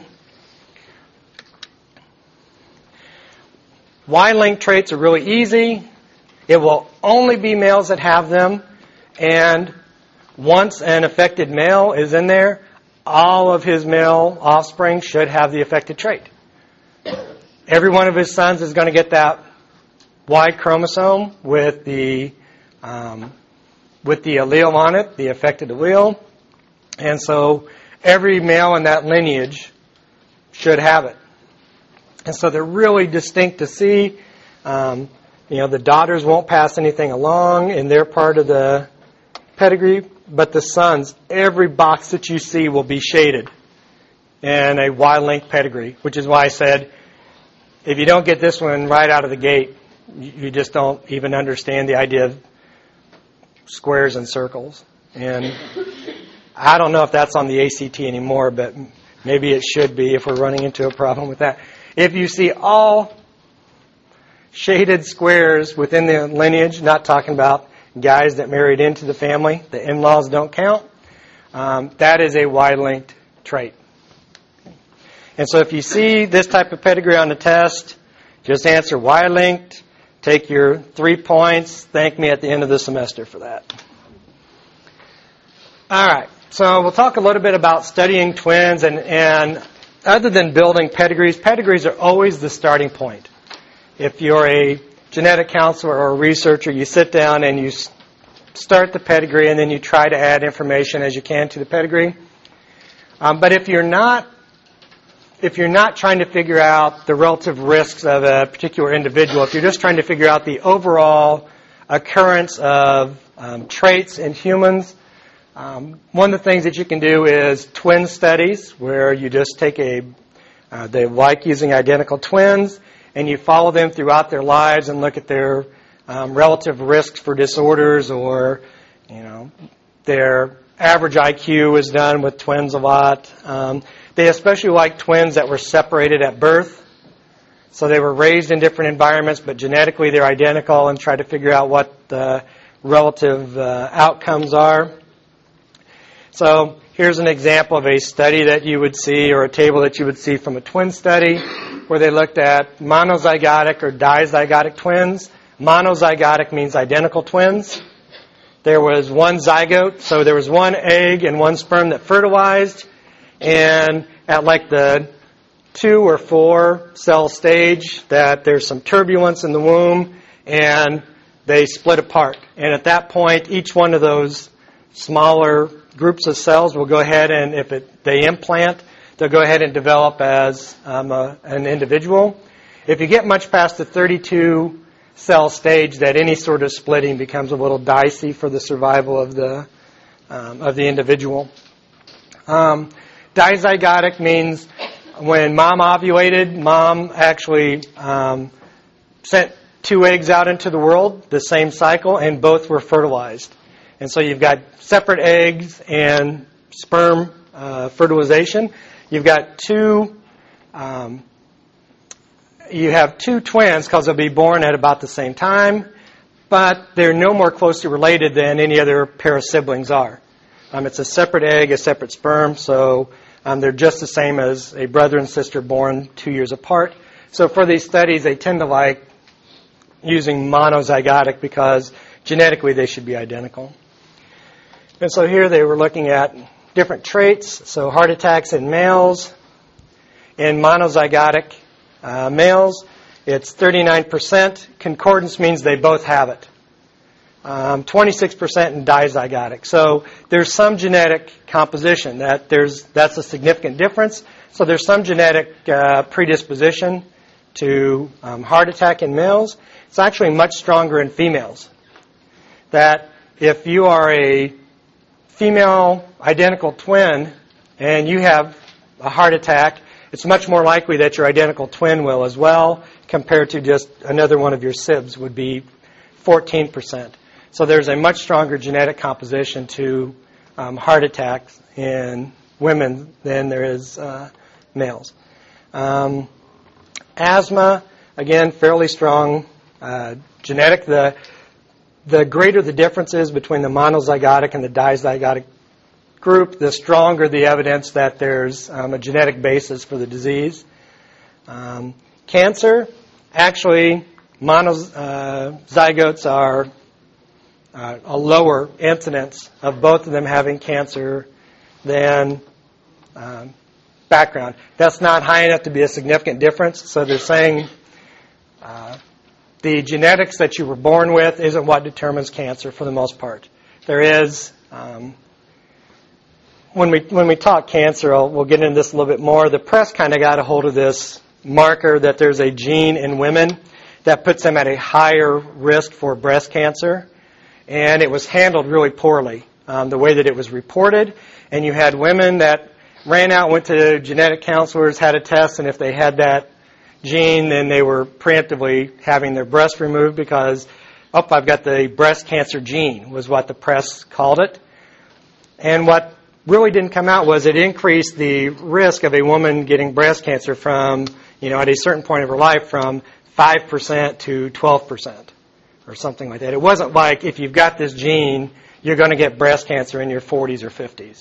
Y-linked traits are really easy. It will only be males that have them. And once an affected male is in there, all of his male offspring should have the affected trait. Every one of his sons is going to get that Y chromosome with the allele on it, the affected allele. And so every male in that lineage should have it. And so they're really distinct to see. The daughters won't pass anything along in their part of the pedigree, but the sons, every box that you see will be shaded in a Y-linked pedigree, which is why I said, if you don't get this one right out of the gate, you just don't even understand the idea of squares and circles. And I don't know if that's on the ACT anymore, but maybe it should be if we're running into a problem with that. If you see all shaded squares within the lineage, not talking about guys that married into the family, the in-laws don't count, that is a Y-linked trait. And so if you see this type of pedigree on the test, just answer Y-linked, take your 3 points, thank me at the end of the semester for that. All right, so we'll talk a little bit about studying twins, and other than building pedigrees, pedigrees are always the starting point. If you're a genetic counselor or a researcher, you sit down and you start the pedigree and then you try to add information as you can to the pedigree. But if you're not trying to figure out the relative risks of a particular individual, if you're just trying to figure out the overall occurrence of traits in humans, one of the things that you can do is twin studies, where you just take they like using identical twins, and you follow them throughout their lives and look at their relative risks for disorders, or their average IQ is done with twins a lot. They especially like twins that were separated at birth. So they were raised in different environments, but genetically they're identical, and try to figure out what the relative outcomes are. So here's an example of a study that you would see, or a table that you would see from a twin study, where they looked at monozygotic or dizygotic twins. Monozygotic means identical twins. There was one zygote, so there was one egg and one sperm that fertilized, and at like the 2 or 4 cell stage, that there's some turbulence in the womb, and they split apart. And at that point, each one of those smaller groups of cells will go ahead and, if they implant, they'll go ahead and develop as an individual. If you get much past the 32 cell stage, that any sort of splitting becomes a little dicey for the survival of the individual. Dizygotic means when mom ovulated, mom actually sent 2 eggs out into the world, the same cycle, and both were fertilized. And so you've got separate eggs and sperm fertilization. You've got you have 2 twins, because they'll be born at about the same time, but they're no more closely related than any other pair of siblings are. It's a separate egg, a separate sperm, so they're just the same as a brother and sister born 2 years apart. So for these studies, they tend to like using monozygotic because genetically they should be identical. And so here they were looking at different traits, so heart attacks in males. In monozygotic males, it's 39%. Concordance means they both have it. 26% in dizygotic. So there's some genetic composition that's a significant difference. So there's some genetic predisposition to heart attack in males. It's actually much stronger in females. That if you are a female identical twin and you have a heart attack, it's much more likely that your identical twin will as well, compared to just another one of your sibs would be 14%. So there's a much stronger genetic composition to heart attacks in women than there is males. Asthma, again, fairly strong genetic. The greater the differences between the monozygotic and the dizygotic group, the stronger the evidence that there's a genetic basis for the disease. Cancer, actually, monozygotes are a lower incidence of both of them having cancer than background. That's not high enough to be a significant difference, so they're saying the genetics that you were born with isn't what determines cancer for the most part. There is, when we talk cancer, we'll get into this a little bit more. The press kind of got a hold of this marker that there's a gene in women that puts them at a higher risk for breast cancer. And it was handled really poorly, the way that it was reported. And you had women that ran out, went to genetic counselors, had a test, and if they had that gene, then they were preemptively having their breast removed because, I've got the breast cancer gene, was what the press called it. And what really didn't come out was it increased the risk of a woman getting breast cancer from, at a certain point of her life, from 5% to 12%. Or something like that. It wasn't like if you've got this gene, you're going to get breast cancer in your 40s or 50s.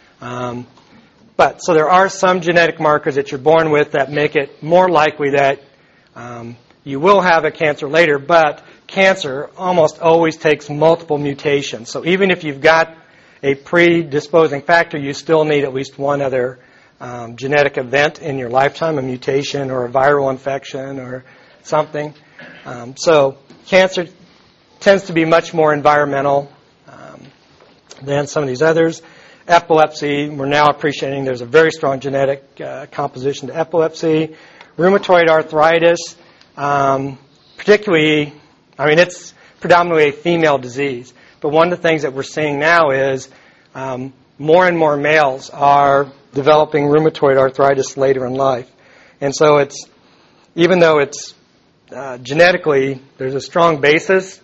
So there are some genetic markers that you're born with that make it more likely that you will have a cancer later, but cancer almost always takes multiple mutations. So even if you've got a predisposing factor, you still need at least one other genetic event in your lifetime, a mutation or a viral infection or something. So cancer tends to be much more environmental than some of these others. Epilepsy, we're now appreciating there's a very strong genetic composition to epilepsy. Rheumatoid arthritis, particularly, it's predominantly a female disease. But one of the things that we're seeing now is more and more males are developing rheumatoid arthritis later in life. And so even though it's genetically, there's a strong basis.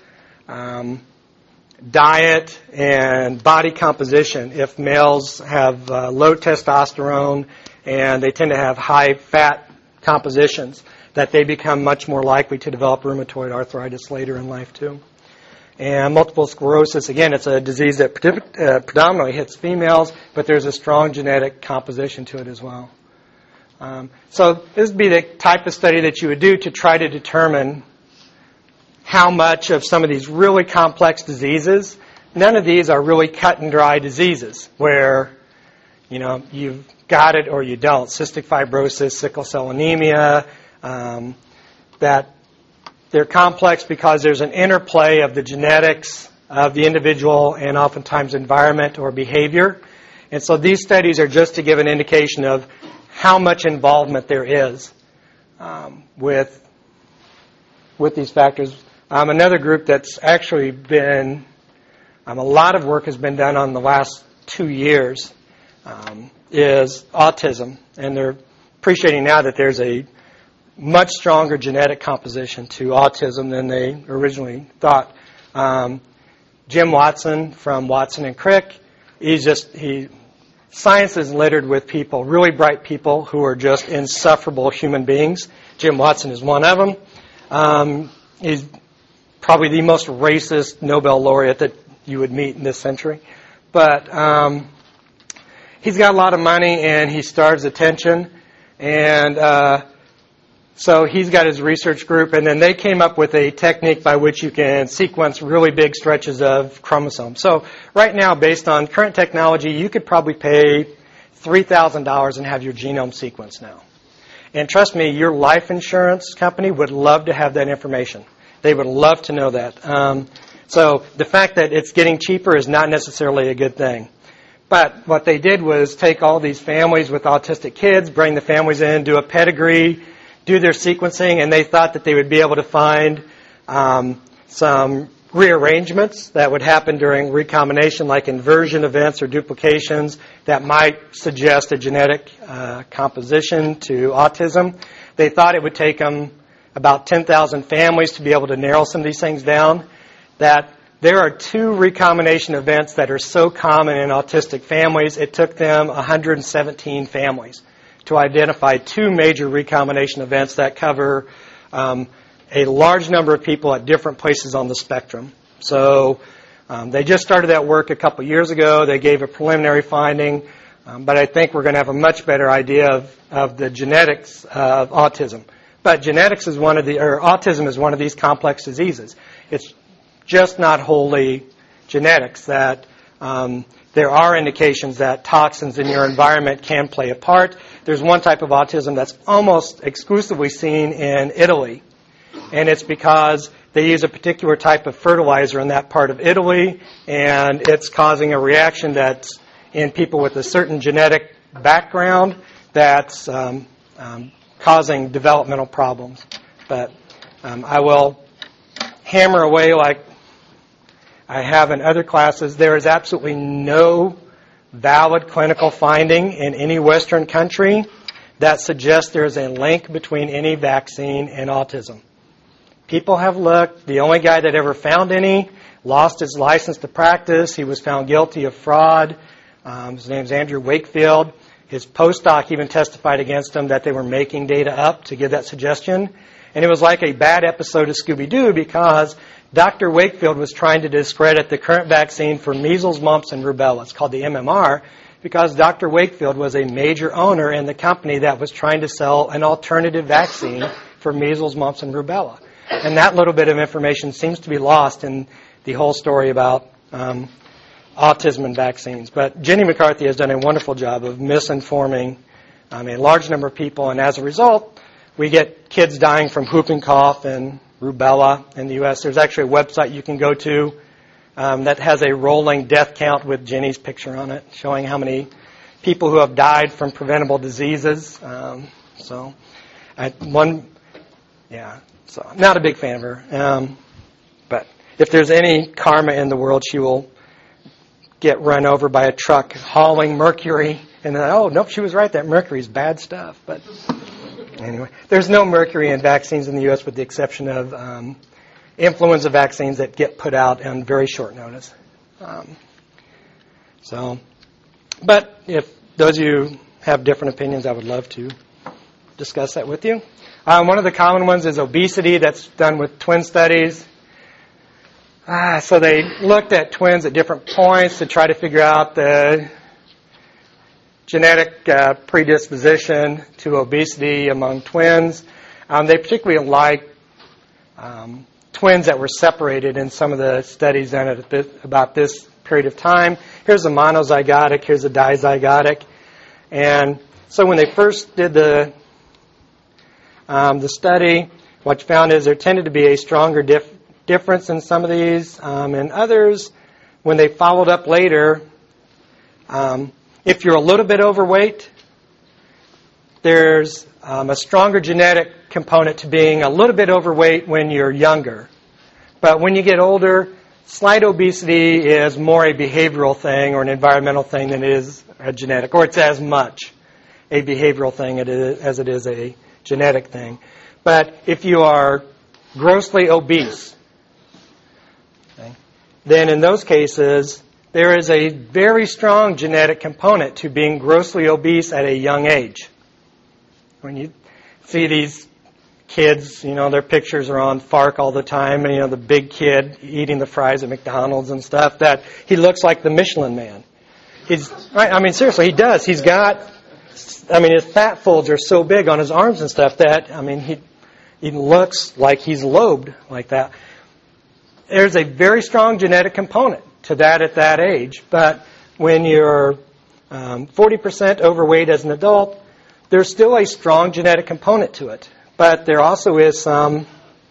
Diet and body composition. If males have low testosterone and they tend to have high fat compositions, that they become much more likely to develop rheumatoid arthritis later in life too. And multiple sclerosis, again, it's a disease that predominantly hits females, but there's a strong genetic composition to it as well. So this would be the type of study that you would do to try to determine how much of some of these really complex diseases. None of these are really cut and dry diseases where, you've got it or you don't. Cystic fibrosis, sickle cell anemia, that they're complex because there's an interplay of the genetics of the individual and oftentimes environment or behavior. And so these studies are just to give an indication of how much involvement there is with these factors. Another group that's actually been, a lot of work has been done on the last 2 years is autism. And they're appreciating now that there's a much stronger genetic composition to autism than they originally thought. Jim Watson from Watson and Crick, science is littered with people, really bright people who are just insufferable human beings. Jim Watson is one of them. He's probably the most racist Nobel laureate that you would meet in this century. But he's got a lot of money and he starves attention. And so he's got his research group, and then they came up with a technique by which you can sequence really big stretches of chromosomes. So right now, based on current technology, you could probably pay $3,000 and have your genome sequenced now. And trust me, your life insurance company would love to have that information. They would love to know that. So the fact that it's getting cheaper is not necessarily a good thing. But what they did was take all these families with autistic kids, bring the families in, do a pedigree, do their sequencing, and they thought that they would be able to find some rearrangements that would happen during recombination, like inversion events or duplications that might suggest a genetic composition to autism. They thought it would take them about 10,000 families to be able to narrow some of these things down. That there are 2 recombination events that are so common in autistic families, it took them 117 families to identify 2 major recombination events that cover a large number of people at different places on the spectrum. So they just started that work a couple years ago. They gave a preliminary finding, but I think we're going to have a much better idea of the genetics of autism. But autism is one of these complex diseases. It's just not wholly genetics. That there are indications that toxins in your environment can play a part. There's one type of autism that's almost exclusively seen in Italy, and it's because they use a particular type of fertilizer in that part of Italy, and it's causing a reaction that's in people with a certain genetic background that's causing developmental problems. But I will hammer away like I have in other classes. There is absolutely no valid clinical finding in any Western country that suggests there's a link between any vaccine and autism. People have looked. The only guy that ever found any lost his license to practice. He was found guilty of fraud. His name's Andrew Wakefield. His postdoc even testified against him that they were making data up to give that suggestion. And it was like a bad episode of Scooby-Doo because Dr. Wakefield was trying to discredit the current vaccine for measles, mumps, and rubella. It's called the MMR because Dr. Wakefield was a major owner in the company that was trying to sell an alternative vaccine for measles, mumps, and rubella. And that little bit of information seems to be lost in the whole story about autism and vaccines. But Jenny McCarthy has done a wonderful job of misinforming a large number of people, and as a result, we get kids dying from whooping cough and rubella in the U.S. There's actually a website you can go to that has a rolling death count with Jenny's picture on it, showing how many people who have died from preventable diseases. So I'm not a big fan of her. But if there's any karma in the world, she will get run over by a truck hauling mercury. And then, oh, nope, she was right. That mercury is bad stuff. But anyway, there's no mercury in vaccines in the U.S. with the exception of influenza vaccines that get put out on very short notice. But if those of you have different opinions, I would love to discuss that with you. One of the common ones is obesity. That's done with twin studies. So they looked at twins at different points to try to figure out the genetic predisposition to obesity among twins. They particularly liked twins that were separated in some of the studies done at about this period of time. Here's a monozygotic, here's a dizygotic. And so when they first did the study, what you found is there tended to be a stronger difference in some of these. And others, when they followed up later, if you're a little bit overweight, there's a stronger genetic component to being a little bit overweight when you're younger. But when you get older, slight obesity is more a behavioral thing or an environmental thing than it is a genetic, or it's as much a behavioral thing as it is a genetic thing. But if you are grossly obese, okay, then in those cases, there is a very strong genetic component to being grossly obese at a young age. When you see these kids, their pictures are on FARC all the time, and, the big kid eating the fries at McDonald's and stuff, that he looks like the Michelin Man. Seriously, he does. He's got, his fat folds are so big on his arms and stuff that, he looks like he's lobed like that. There's a very strong genetic component to that at that age, but when you're 40% overweight as an adult, there's still a strong genetic component to it. But there also is some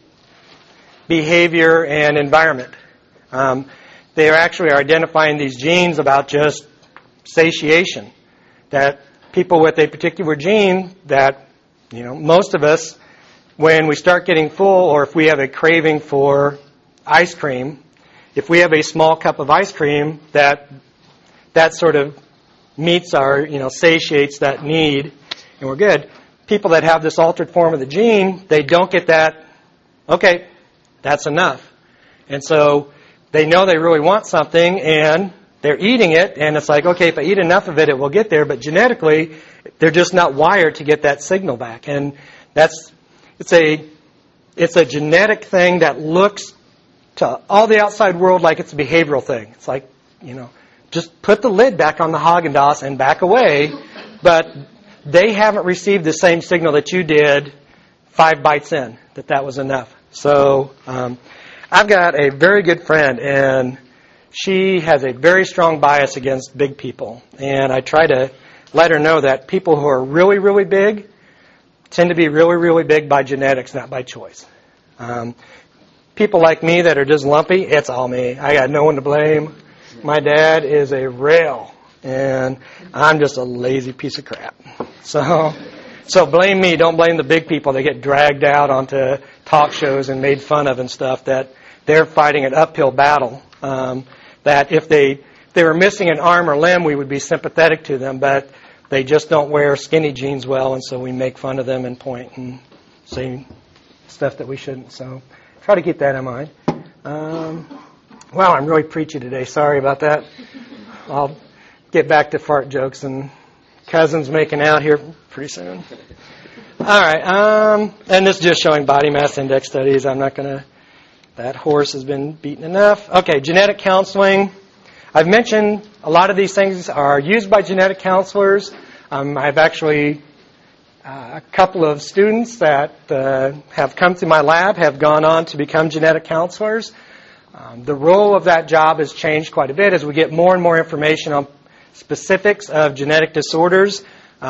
behavior and environment. They actually are identifying these genes about just satiation. That people with a particular gene that, most of us, when we start getting full or if we have a craving for ice cream, if we have a small cup of ice cream, that sort of meets our, satiates that need, and we're good. People that have this altered form of the gene, they don't get that, okay, that's enough. And so they know they really want something, and they're eating it, and it's like, okay, if I eat enough of it, it will get there. But genetically, they're just not wired to get that signal back. And it's a genetic thing that looks to all the outside world like it's a behavioral thing. It's like, just put the lid back on the Haagen-Dazs and back away. But they haven't received the same signal that you did 5 bites in, that was enough. So I've got a very good friend, and she has a very strong bias against big people. And I try to let her know that people who are really, really big tend to be really, really big by genetics, not by choice. People like me that are just lumpy, it's all me. I got no one to blame. My dad is a rail, and I'm just a lazy piece of crap. So blame me. Don't blame the big people that get dragged out onto talk shows and made fun of and stuff, that they're fighting an uphill battle. That if they were missing an arm or limb, we would be sympathetic to them, but they just don't wear skinny jeans well, and so we make fun of them and point and say stuff that we shouldn't. So try to keep that in mind. Wow, I'm really preachy today. Sorry about that. I'll get back to fart jokes and cousins making out here pretty soon. All right, and this is just showing body mass index studies. I'm not going to, that horse has been beaten enough. Okay, genetic counseling. I've mentioned a lot of these things are used by genetic counselors. I've actually, a couple of students that have come to my lab have gone on to become genetic counselors. The role of that job has changed quite a bit as we get more and more information on specifics of genetic disorders.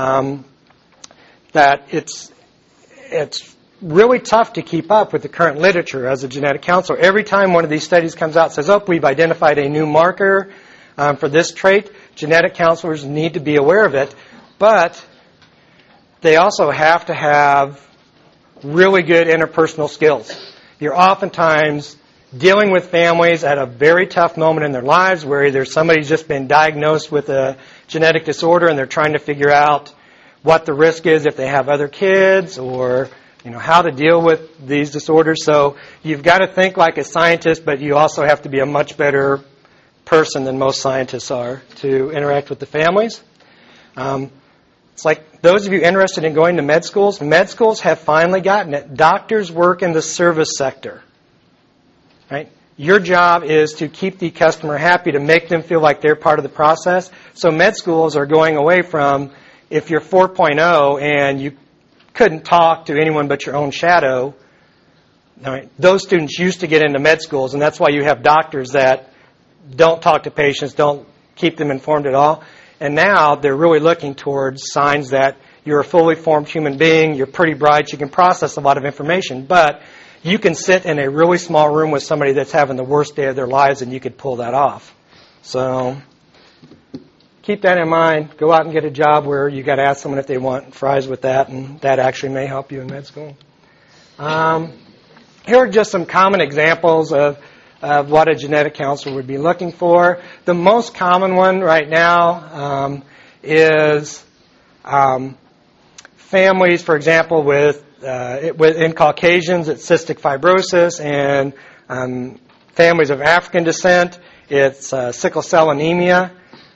That it's really tough to keep up with the current literature as a genetic counselor. Every time one of these studies comes out and says, oh, we've identified a new marker for this trait, genetic counselors need to be aware of it. But they also have to have really good interpersonal skills. You're oftentimes dealing with families at a very tough moment in their lives where either somebody's just been diagnosed with a genetic disorder and they're trying to figure out what the risk is if they have other kids, or how to deal with these disorders. So you've got to think like a scientist, but you also have to be a much better person than most scientists are to interact with the families. It's like those of you interested in going to med schools have finally gotten it. Doctors work in the service sector. Right? Your job is to keep the customer happy, to make them feel like they're part of the process. So med schools are going away from, if you're 4.0 and you couldn't talk to anyone but your own shadow, right, those students used to get into med schools, and that's why you have doctors that don't talk to patients, don't keep them informed at all. And now they're really looking towards signs that you're a fully formed human being, you're pretty bright, you can process a lot of information, but you can sit in a really small room with somebody that's having the worst day of their lives and you could pull that off. So keep that in mind. Go out and get a job where you got to ask someone if they want fries with that, and that actually may help you in med school. Here are just some common examples of what a genetic counselor would be looking for. The most common one right now is families, for example, in Caucasians, it's cystic fibrosis, and families of African descent, it's sickle cell anemia.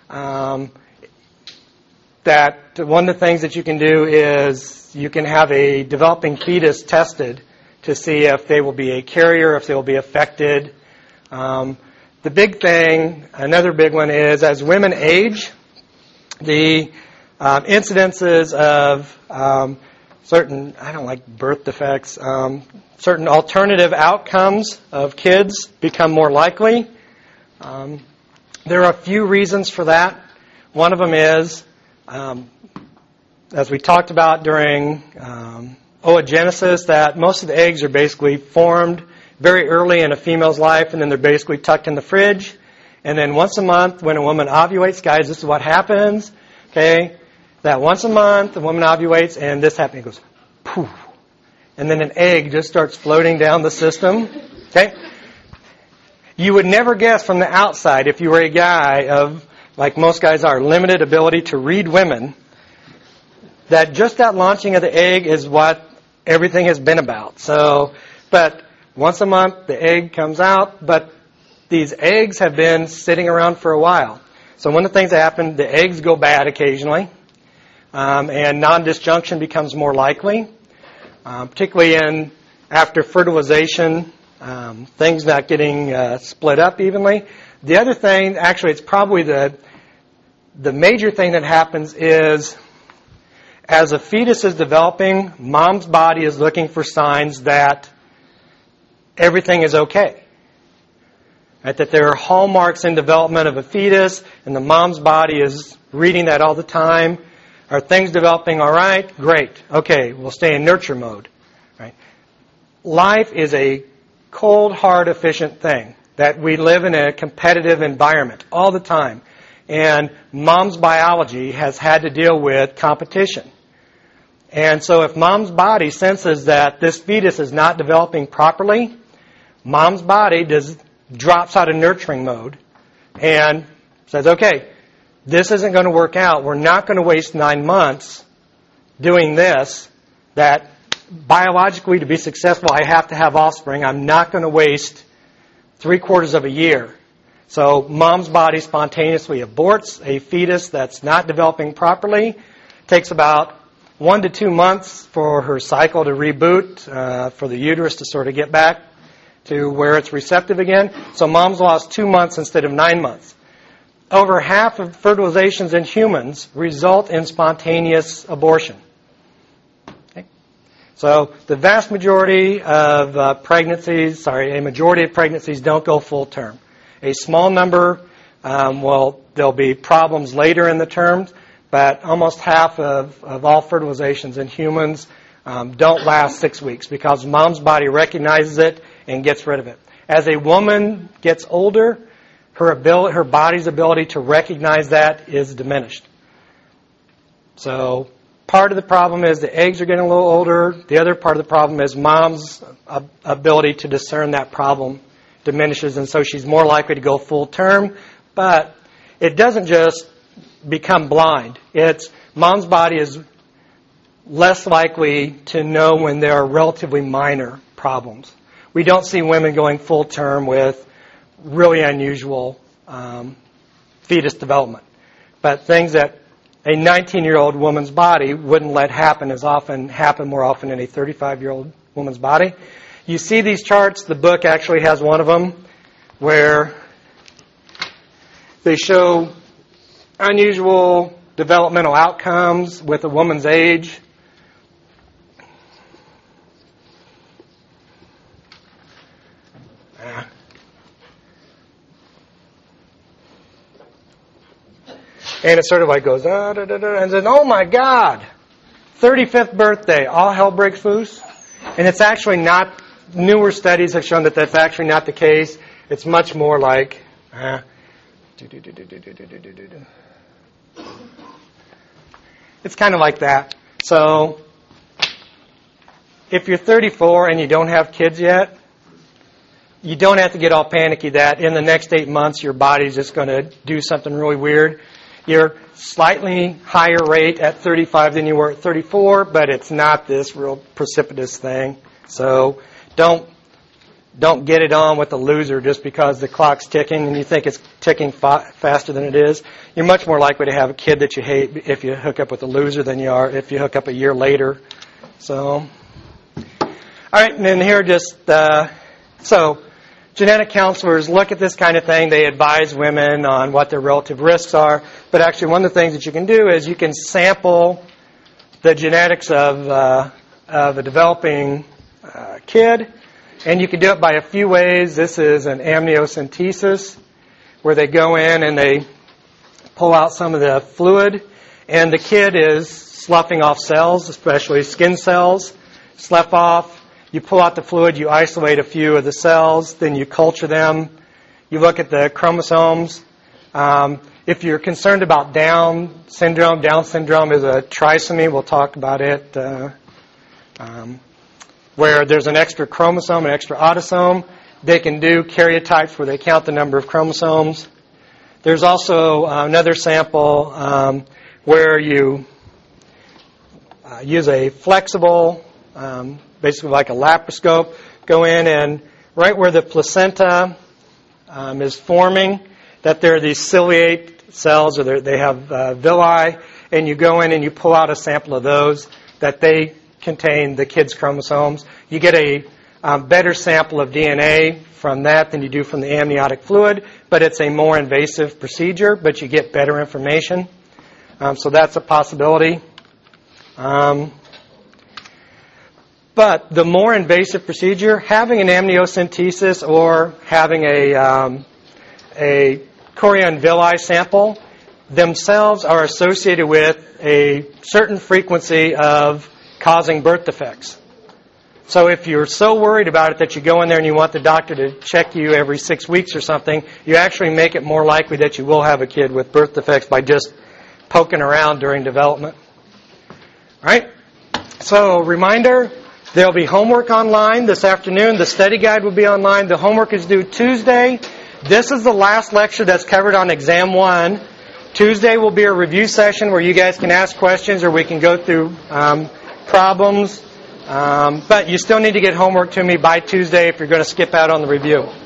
That one of the things that you can do is you can have a developing fetus tested to see if they will be a carrier, if they will be affected. The big thing, another big one is as women age, the incidences of certain, I don't like birth defects, certain alternative outcomes of kids become more likely. There are a few reasons for that. One of them is, as we talked about during oogenesis, that most of the eggs are basically formed very early in a female's life, and then they're basically tucked in the fridge. And then once a month, when a woman ovulates, guys, this is what happens. Okay, that once a month, the woman ovulates, and this happens. It goes, poof. And then an egg just starts floating down the system. Okay? You would never guess from the outside, if you were a guy of, like most guys are, limited ability to read women, that just that launching of the egg is what everything has been about. So, but once a month, the egg comes out, but these eggs have been sitting around for a while. So one of the things that happen, the eggs go bad occasionally. And non-disjunction becomes more likely, particularly after fertilization, things not getting split up evenly. The other thing, actually, it's probably the major thing that happens is as a fetus is developing, mom's body is looking for signs that everything is okay. Right? That there are hallmarks in development of a fetus, and the mom's body is reading that all the time. Are things developing all right? Great. Okay, we'll stay in nurture mode. Right? Life is a cold, hard, efficient thing. That we live in a competitive environment all the time. And mom's biology has had to deal with competition. And so if mom's body senses that this fetus is not developing properly, mom's body drops out of nurturing mode and says, okay, this isn't going to work out. We're not going to waste 9 months doing this. That biologically, to be successful, I have to have offspring. I'm not going to waste 3/4 of a year. So mom's body spontaneously aborts a fetus that's not developing properly. It takes about 1 to 2 months for her cycle to reboot, for the uterus to sort of get back to where it's receptive again. So mom's lost 2 months instead of 9 months. Over half of fertilizations in humans result in spontaneous abortion. Okay? So the vast majority of a majority of pregnancies don't go full term. A small number, there'll be problems later in the terms, but almost half of all fertilizations in humans don't last 6 weeks because mom's body recognizes it and gets rid of it. As a woman gets older, her body's ability to recognize that is diminished. So part of the problem is the eggs are getting a little older. The other part of the problem is mom's ability to discern that problem diminishes, and so she's more likely to go full term. But it doesn't just become blind. Mom's body is less likely to know when there are relatively minor problems. We don't see women going full term with really unusual fetus development. But things that a 19-year-old woman's body wouldn't let happen more often in a 35-year-old woman's body. You see these charts. The book actually has one of them where they show unusual developmental outcomes with a woman's age. And it sort of like goes, and then, oh my God, 35th birthday, all hell breaks loose. And it's actually not, newer studies have shown that that's actually not the case. It's much more like, it's kind of like that. So, if you're 34 and you don't have kids yet, you don't have to get all panicky that in the next 8 months your body's just going to do something really weird. You're slightly higher rate at 35 than you were at 34, but it's not this real precipitous thing. So don't get it on with the loser just because the clock's ticking and you think it's ticking faster than it is. You're much more likely to have a kid that you hate if you hook up with a loser than you are if you hook up a year later. So, all right, and then here genetic counselors look at this kind of thing. They advise women on what their relative risks are. But actually, one of the things that you can do is you can sample the genetics of a developing kid. And you can do it by a few ways. This is an amniocentesis, where they go in and they pull out some of the fluid. And the kid is sloughing off cells, especially skin cells. Slough off. You pull out the fluid, you isolate a few of the cells, then you culture them. You look at the chromosomes. If you're concerned about Down syndrome is a trisomy. We'll talk about it. Where there's an extra chromosome, an extra autosome. They can do karyotypes where they count the number of chromosomes. There's also another sample where you use a flexible, basically like a laparoscope, go in and right where the placenta is forming, that there are these ciliate cells, or they have villi, and you go in and you pull out a sample of those, that they contain the kid's chromosomes. You get a better sample of DNA from that than you do from the amniotic fluid, but it's a more invasive procedure, but you get better information. So that's a possibility. But the more invasive procedure, having an amniocentesis or having a chorea and villi sample themselves are associated with a certain frequency of causing birth defects. So if you're so worried about it that you go in there and you want the doctor to check you every 6 weeks or something, you actually make it more likely that you will have a kid with birth defects by just poking around during development. All right? So, reminder, there'll be homework online this afternoon. The study guide will be online. The homework is due Tuesday. This is the last lecture that's covered on Exam 1. Tuesday will be a review session where you guys can ask questions or we can go through problems. But you still need to get homework to me by Tuesday if you're going to skip out on the review.